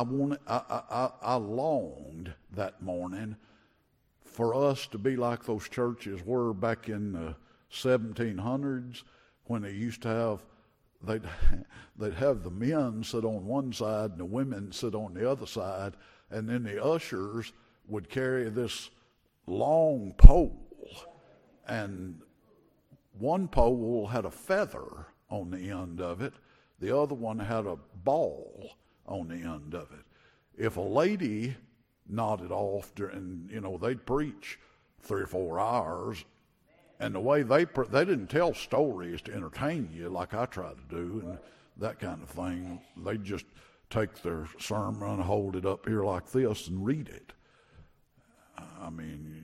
longed that morning for us to be like those churches were back in the 1700s when they used to have, they'd have the men sit on one side and the women sit on the other side, and then the ushers would carry this long pole, and one pole had a feather on the end of it. The other one had a ball on the end of it. If a lady nodded off during, they'd preach 3 or 4 hours, and the way they didn't tell stories to entertain you like I try to do and that kind of thing. They'd just take their sermon, hold it up here like this, and read it. I mean,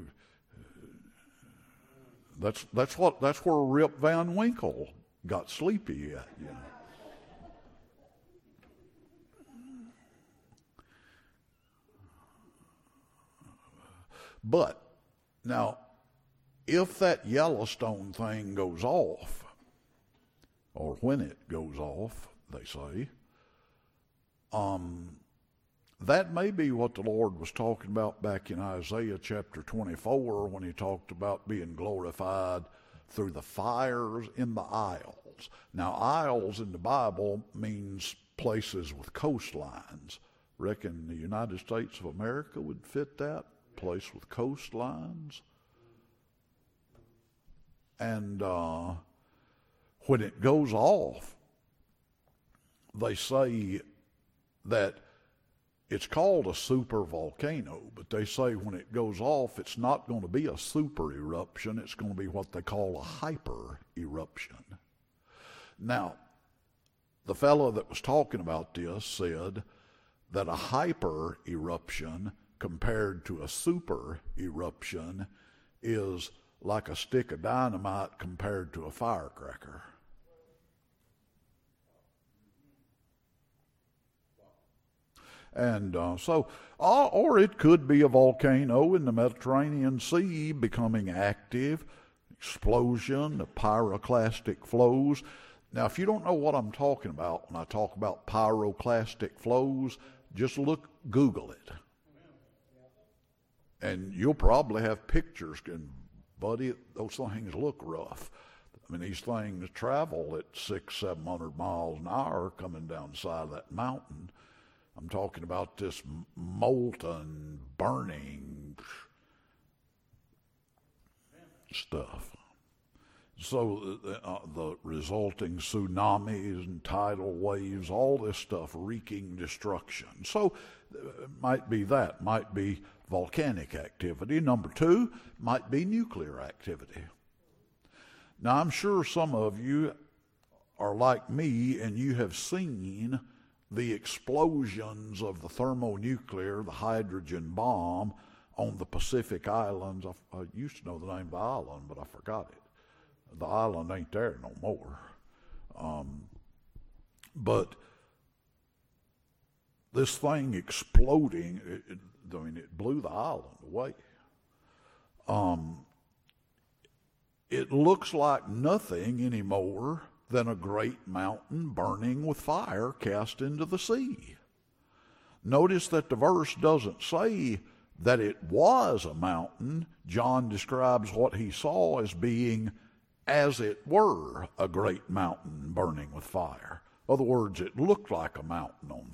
that's where Rip Van Winkle got sleepy at. But now, if that Yellowstone thing goes off, or when it goes off, they say, that may be what the Lord was talking about back in Isaiah chapter 24 when he talked about being glorified through the fires in the isles. Now, isles in the Bible means places with coastlines. Reckon the United States of America would fit that, place with coastlines. And when it goes off, they say that it's called a super volcano, but they say when it goes off, it's not going to be a super eruption. It's going to be what they call a hyper eruption. Now, the fellow that was talking about this said that a hyper eruption compared to a super eruption is like a stick of dynamite compared to a firecracker. And or it could be a volcano in the Mediterranean Sea becoming active, explosion, the pyroclastic flows. Now, if you don't know what I'm talking about when I talk about pyroclastic flows, just Google it. And you'll probably have pictures, and buddy, those things look rough. I mean, these things travel at 600-700 miles an hour coming down the side of that mountain. I'm talking about this molten, burning stuff. So the resulting tsunamis and tidal waves, all this stuff wreaking destruction. So it might be that, might be volcanic activity. Number 2 might be nuclear activity. Now, I'm sure some of you are like me and you have seen the explosions of the thermonuclear, the hydrogen bomb on the Pacific Islands. I used to know the name of the island, but I forgot it. The island ain't there no more. But this thing exploding, it blew the island away. It looks like nothing anymore than a great mountain burning with fire cast into the sea. Notice that the verse doesn't say that it was a mountain. John describes what he saw as being, as it were, a great mountain burning with fire. In other words, it looked like a mountain on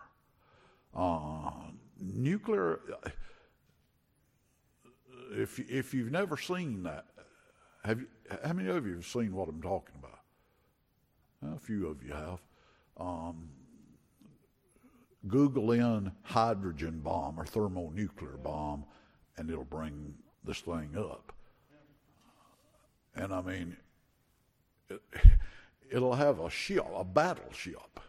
fire. Nuclear, if you've never seen that, how many of you have seen what I'm talking about? A few of you have. Google in hydrogen bomb or thermonuclear bomb, and it'll bring this thing up. And I mean, it'll have a ship, a battleship.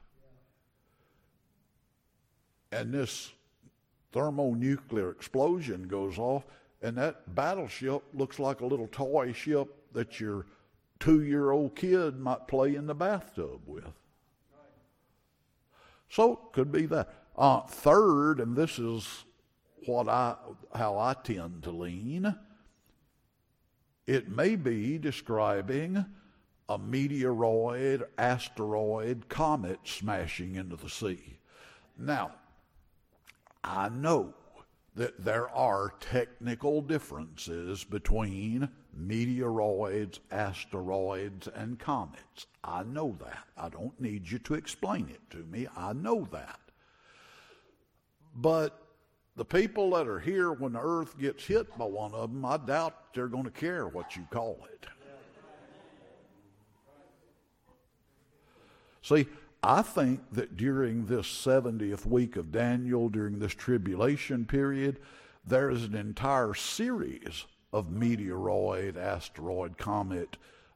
And this thermonuclear explosion goes off, and that battleship looks like a little toy ship that your 2-year-old kid might play in the bathtub with. So could be that. Third, and this is how I tend to lean, it may be describing a meteoroid, asteroid, comet smashing into the sea. Now, I know that there are technical differences between meteoroids, asteroids, and comets. I know that. I don't need you to explain it to me. I know that. But the people that are here when the earth gets hit by one of them, I doubt they're going to care what you call it. See, I think that during this 70th week of Daniel, during this tribulation period, there is an entire series of meteoroid, asteroid, comet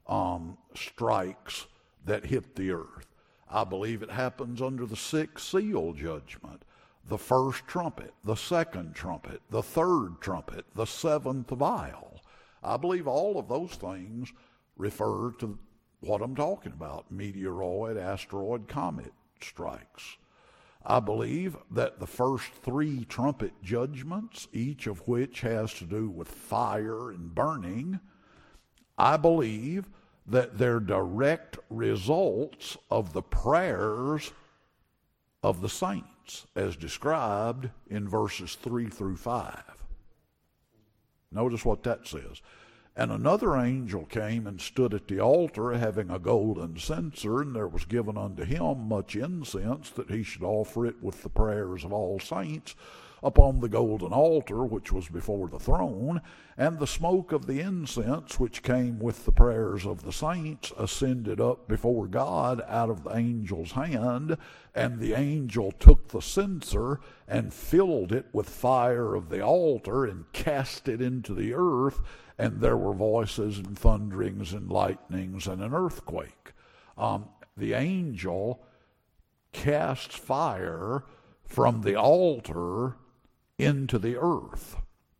strikes that hit the earth. I believe it happens under the sixth seal judgment, the first trumpet, the second trumpet, the third trumpet, the seventh vial. I believe all of those things refer to what I'm talking about, meteoroid, asteroid, comet strikes. I believe that the first three trumpet judgments, each of which has to do with fire and burning, I believe that they're direct results of the prayers of the saints as described in verses 3 through 5. Notice what that says. And another angel came and stood at the altar, having a golden censer, and there was given unto him much incense, that he should offer it with the prayers of all saints upon the golden altar which was before the throne. And the smoke of the incense, which came with the prayers of the saints, ascended up before God out of the angel's hand. And the angel took the censer and filled it with fire of the altar and cast it into the earth. And there were voices and thunderings and lightnings and an earthquake. The angel casts fire from the altar into the earth,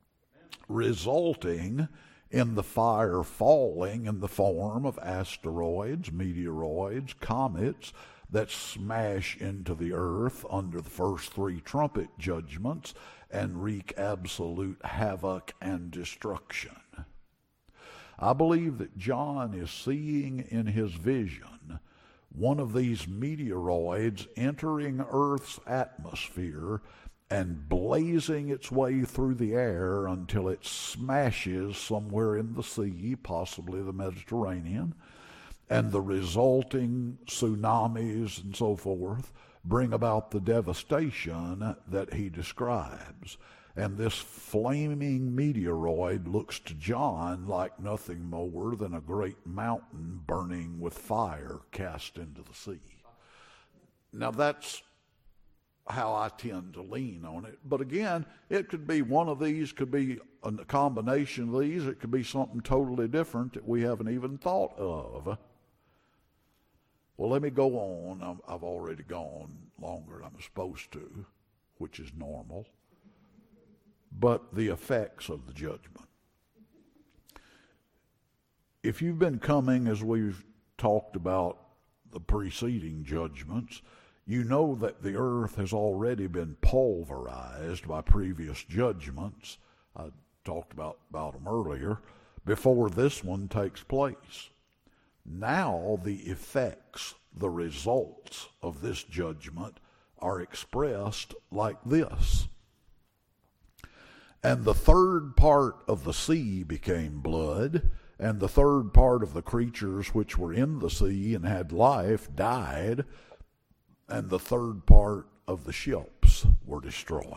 resulting in the fire falling in the form of asteroids, meteoroids, comets that smash into the earth under the first three trumpet judgments and wreak absolute havoc and destruction. I believe that John is seeing in his vision one of these meteoroids entering Earth's atmosphere and blazing its way through the air until it smashes somewhere in the sea, possibly the Mediterranean, and the resulting tsunamis and so forth bring about the devastation that he describes. And this flaming meteoroid looks to John like nothing more than a great mountain burning with fire cast into the sea. Now that's how I tend to lean on it. But again, it could be one of these, could be a combination of these, it could be something totally different that we haven't even thought of. Well, let me go on. I've already gone longer than I'm supposed to, which is normal. But the effects of the judgment. If you've been coming as we've talked about the preceding judgments, you know that the earth has already been pulverized by previous judgments. I talked about them earlier, before this one takes place. Now the effects, the results of this judgment are expressed like this. And the third part of the sea became blood, and the third part of the creatures which were in the sea and had life died, and the third part of the ships were destroyed.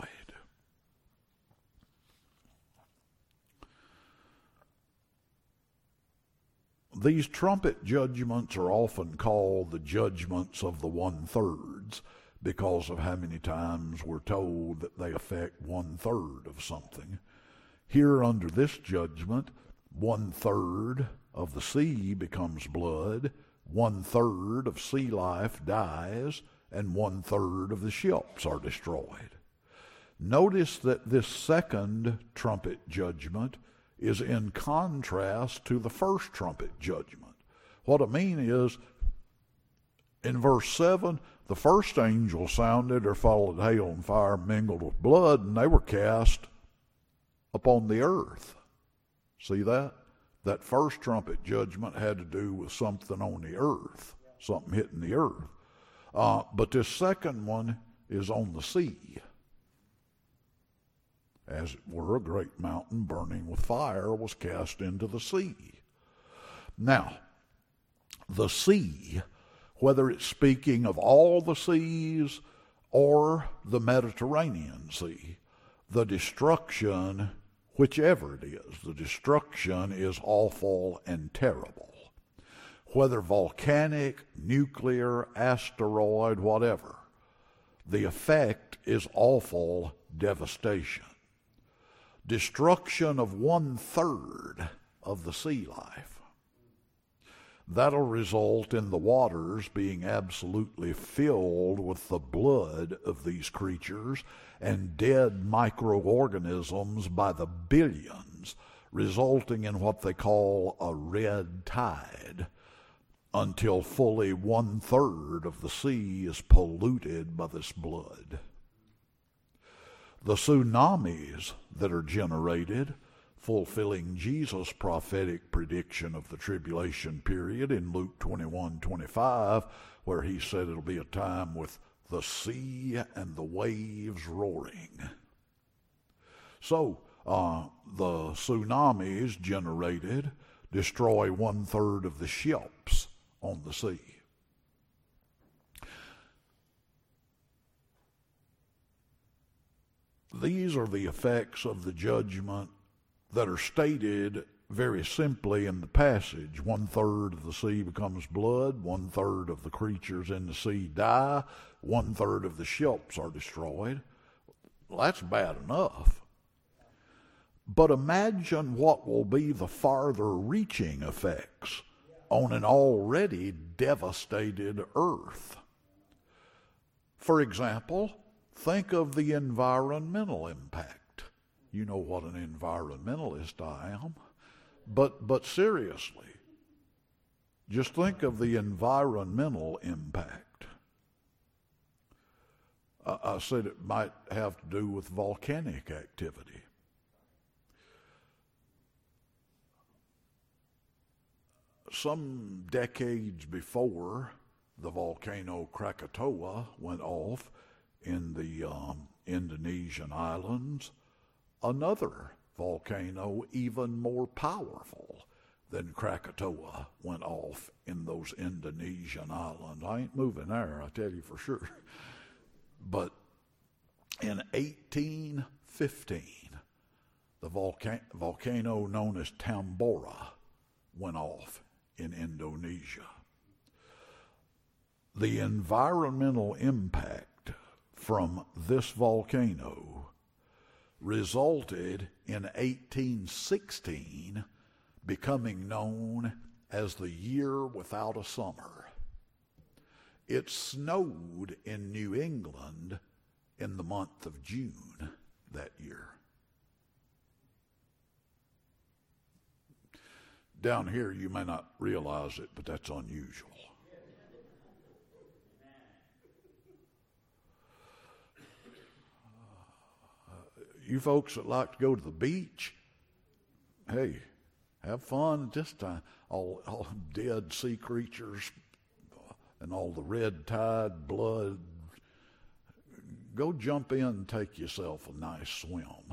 These trumpet judgments are often called the judgments of the 1/3 because of how many times we're told that they affect 1/3 of something. Here under this judgment, 1/3 of the sea becomes blood, 1/3 of sea life dies, and 1/3 of the ships are destroyed. Notice that this second trumpet judgment is in contrast to the first trumpet judgment. What I mean is, in verse 7, the first angel sounded, there followed hail and fire mingled with blood, and they were cast upon the earth. See that? That first trumpet judgment had to do with something on the earth, something hitting the earth. But this second one is on the sea. As it were, a great mountain burning with fire was cast into the sea. Now, the sea, whether it's speaking of all the seas or the Mediterranean Sea, the destruction, whichever it is, the destruction is awful and terrible. Whether volcanic, nuclear, asteroid, whatever, the effect is awful devastation. Destruction of 1/3 of the sea life. That'll result in the waters being absolutely filled with the blood of these creatures and dead microorganisms by the billions, resulting in what they call a red tide, until fully 1/3 of the sea is polluted by this blood. The tsunamis that are generated, fulfilling Jesus' prophetic prediction of the tribulation period in Luke 21:25, where he said it'll be a time with the sea and the waves roaring. So, the tsunamis generated destroy 1/3 of the ships on the sea. These are the effects of the judgment that are stated very simply in the passage. 1/3 of the sea becomes blood, 1/3 of the creatures in the sea die, 1/3 of the ships are destroyed. Well, that's bad enough. But imagine what will be the farther reaching effects on an already devastated earth. For example, think of the environmental impact. You know what an environmentalist I am. But seriously, just think of the environmental impact. I said it might have to do with volcanic activity. Some decades before the volcano Krakatoa went off in the Indonesian islands, another volcano even more powerful than Krakatoa went off in those Indonesian islands. I ain't moving there, I tell you for sure. But in 1815, the volcano known as Tambora went off in Indonesia. The environmental impact from this volcano resulted in 1816 becoming known as the year without a summer. It snowed in New England in the month of June that year. Down here, you may not realize it, but that's unusual. You folks that like to go to the beach, hey, have fun at this time. All dead sea creatures and all the red tide, blood. Go jump in and take yourself a nice swim.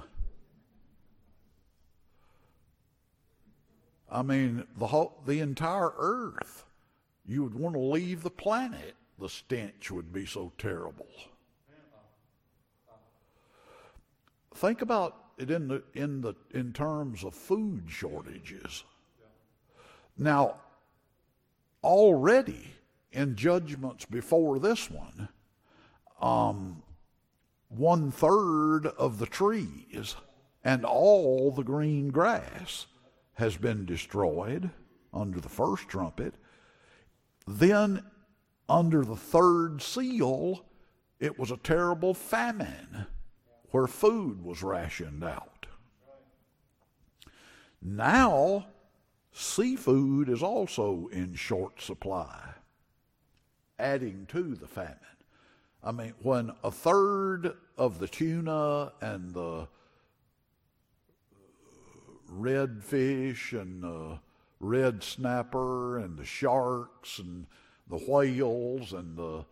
I mean, the entire earth, you would want to leave the planet. The stench would be so terrible. Think about it in terms of food shortages. Now, already in judgments before this one, 1/3 of the trees and all the green grass has been destroyed under the first trumpet. Then, under the third seal, it was a terrible famine where food was rationed out. Now, seafood is also in short supply, adding to the famine. I mean, when 1/3 of the tuna and the redfish and the red snapper and the sharks and the whales and the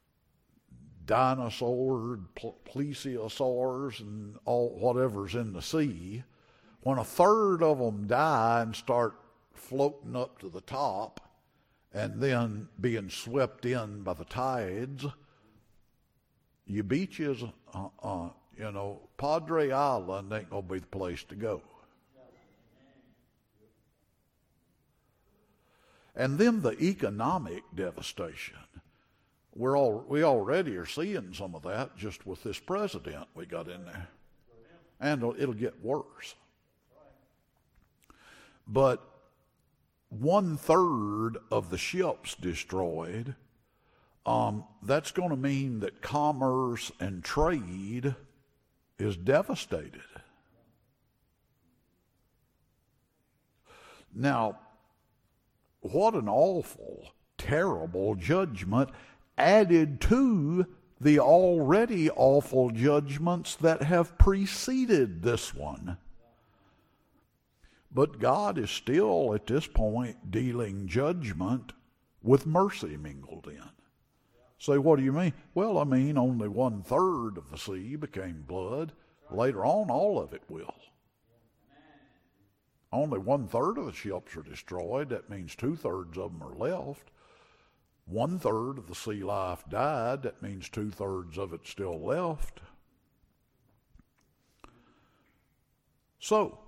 dinosaur, plesiosaurs and all whatever's in the sea, when 1/3 of them die and start floating up to the top and then being swept in by the tides, your beaches, You know, Padre Island ain't going to be the place to go. And then the economic devastation. We already are seeing some of that just with this president we got in there. And it'll get worse. But 1/3 of the ships destroyed, that's going to mean that commerce and trade is devastated. Now, what an awful, terrible judgment added to the already awful judgments that have preceded this one. But God is still, at this point, dealing judgment with mercy mingled in. Say, what do you mean? Well, I mean, only 1/3 of the sea became blood. Later on, all of it will. Only 1/3 of the ships are destroyed. That means 2/3 of them are left. 1/3 of the sea life died. That means 2/3 of it's still left. So,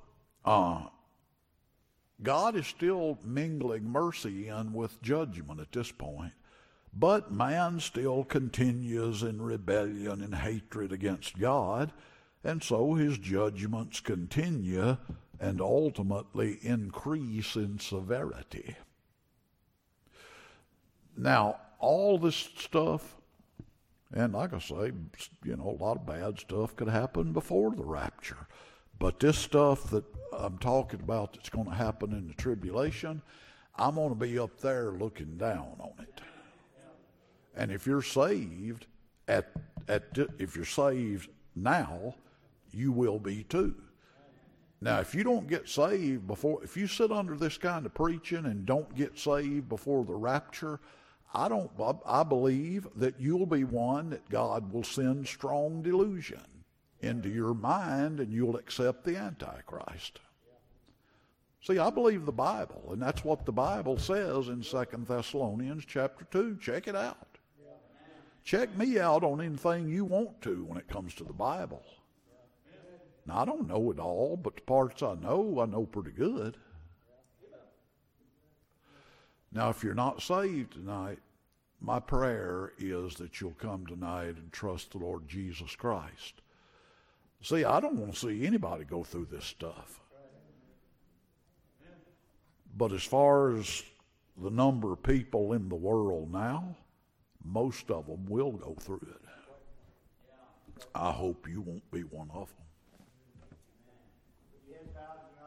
God is still mingling mercy in with judgment at this point. But man still continues in rebellion and hatred against God, and so his judgments continue and ultimately increase in severity. Now, all this stuff, and like I say, you know, a lot of bad stuff could happen before the rapture. But this stuff that I'm talking about that's going to happen in the tribulation, I'm going to be up there looking down on it. And if you're saved, if you're saved now, you will be too. Now, if you don't get saved before, if you sit under this kind of preaching and don't get saved before the rapture, I believe that you'll be one that God will send strong delusion into your mind and you'll accept the Antichrist. See, I believe the Bible, and that's what the Bible says in 2 Thessalonians chapter 2. Check it out. Check me out on anything you want to when it comes to the Bible. Now, I don't know it all, but the parts I know pretty good. Now, if you're not saved tonight, my prayer is that you'll come tonight and trust the Lord Jesus Christ. See, I don't want to see anybody go through this stuff. But as far as the number of people in the world now, most of them will go through it. I hope you won't be one of them.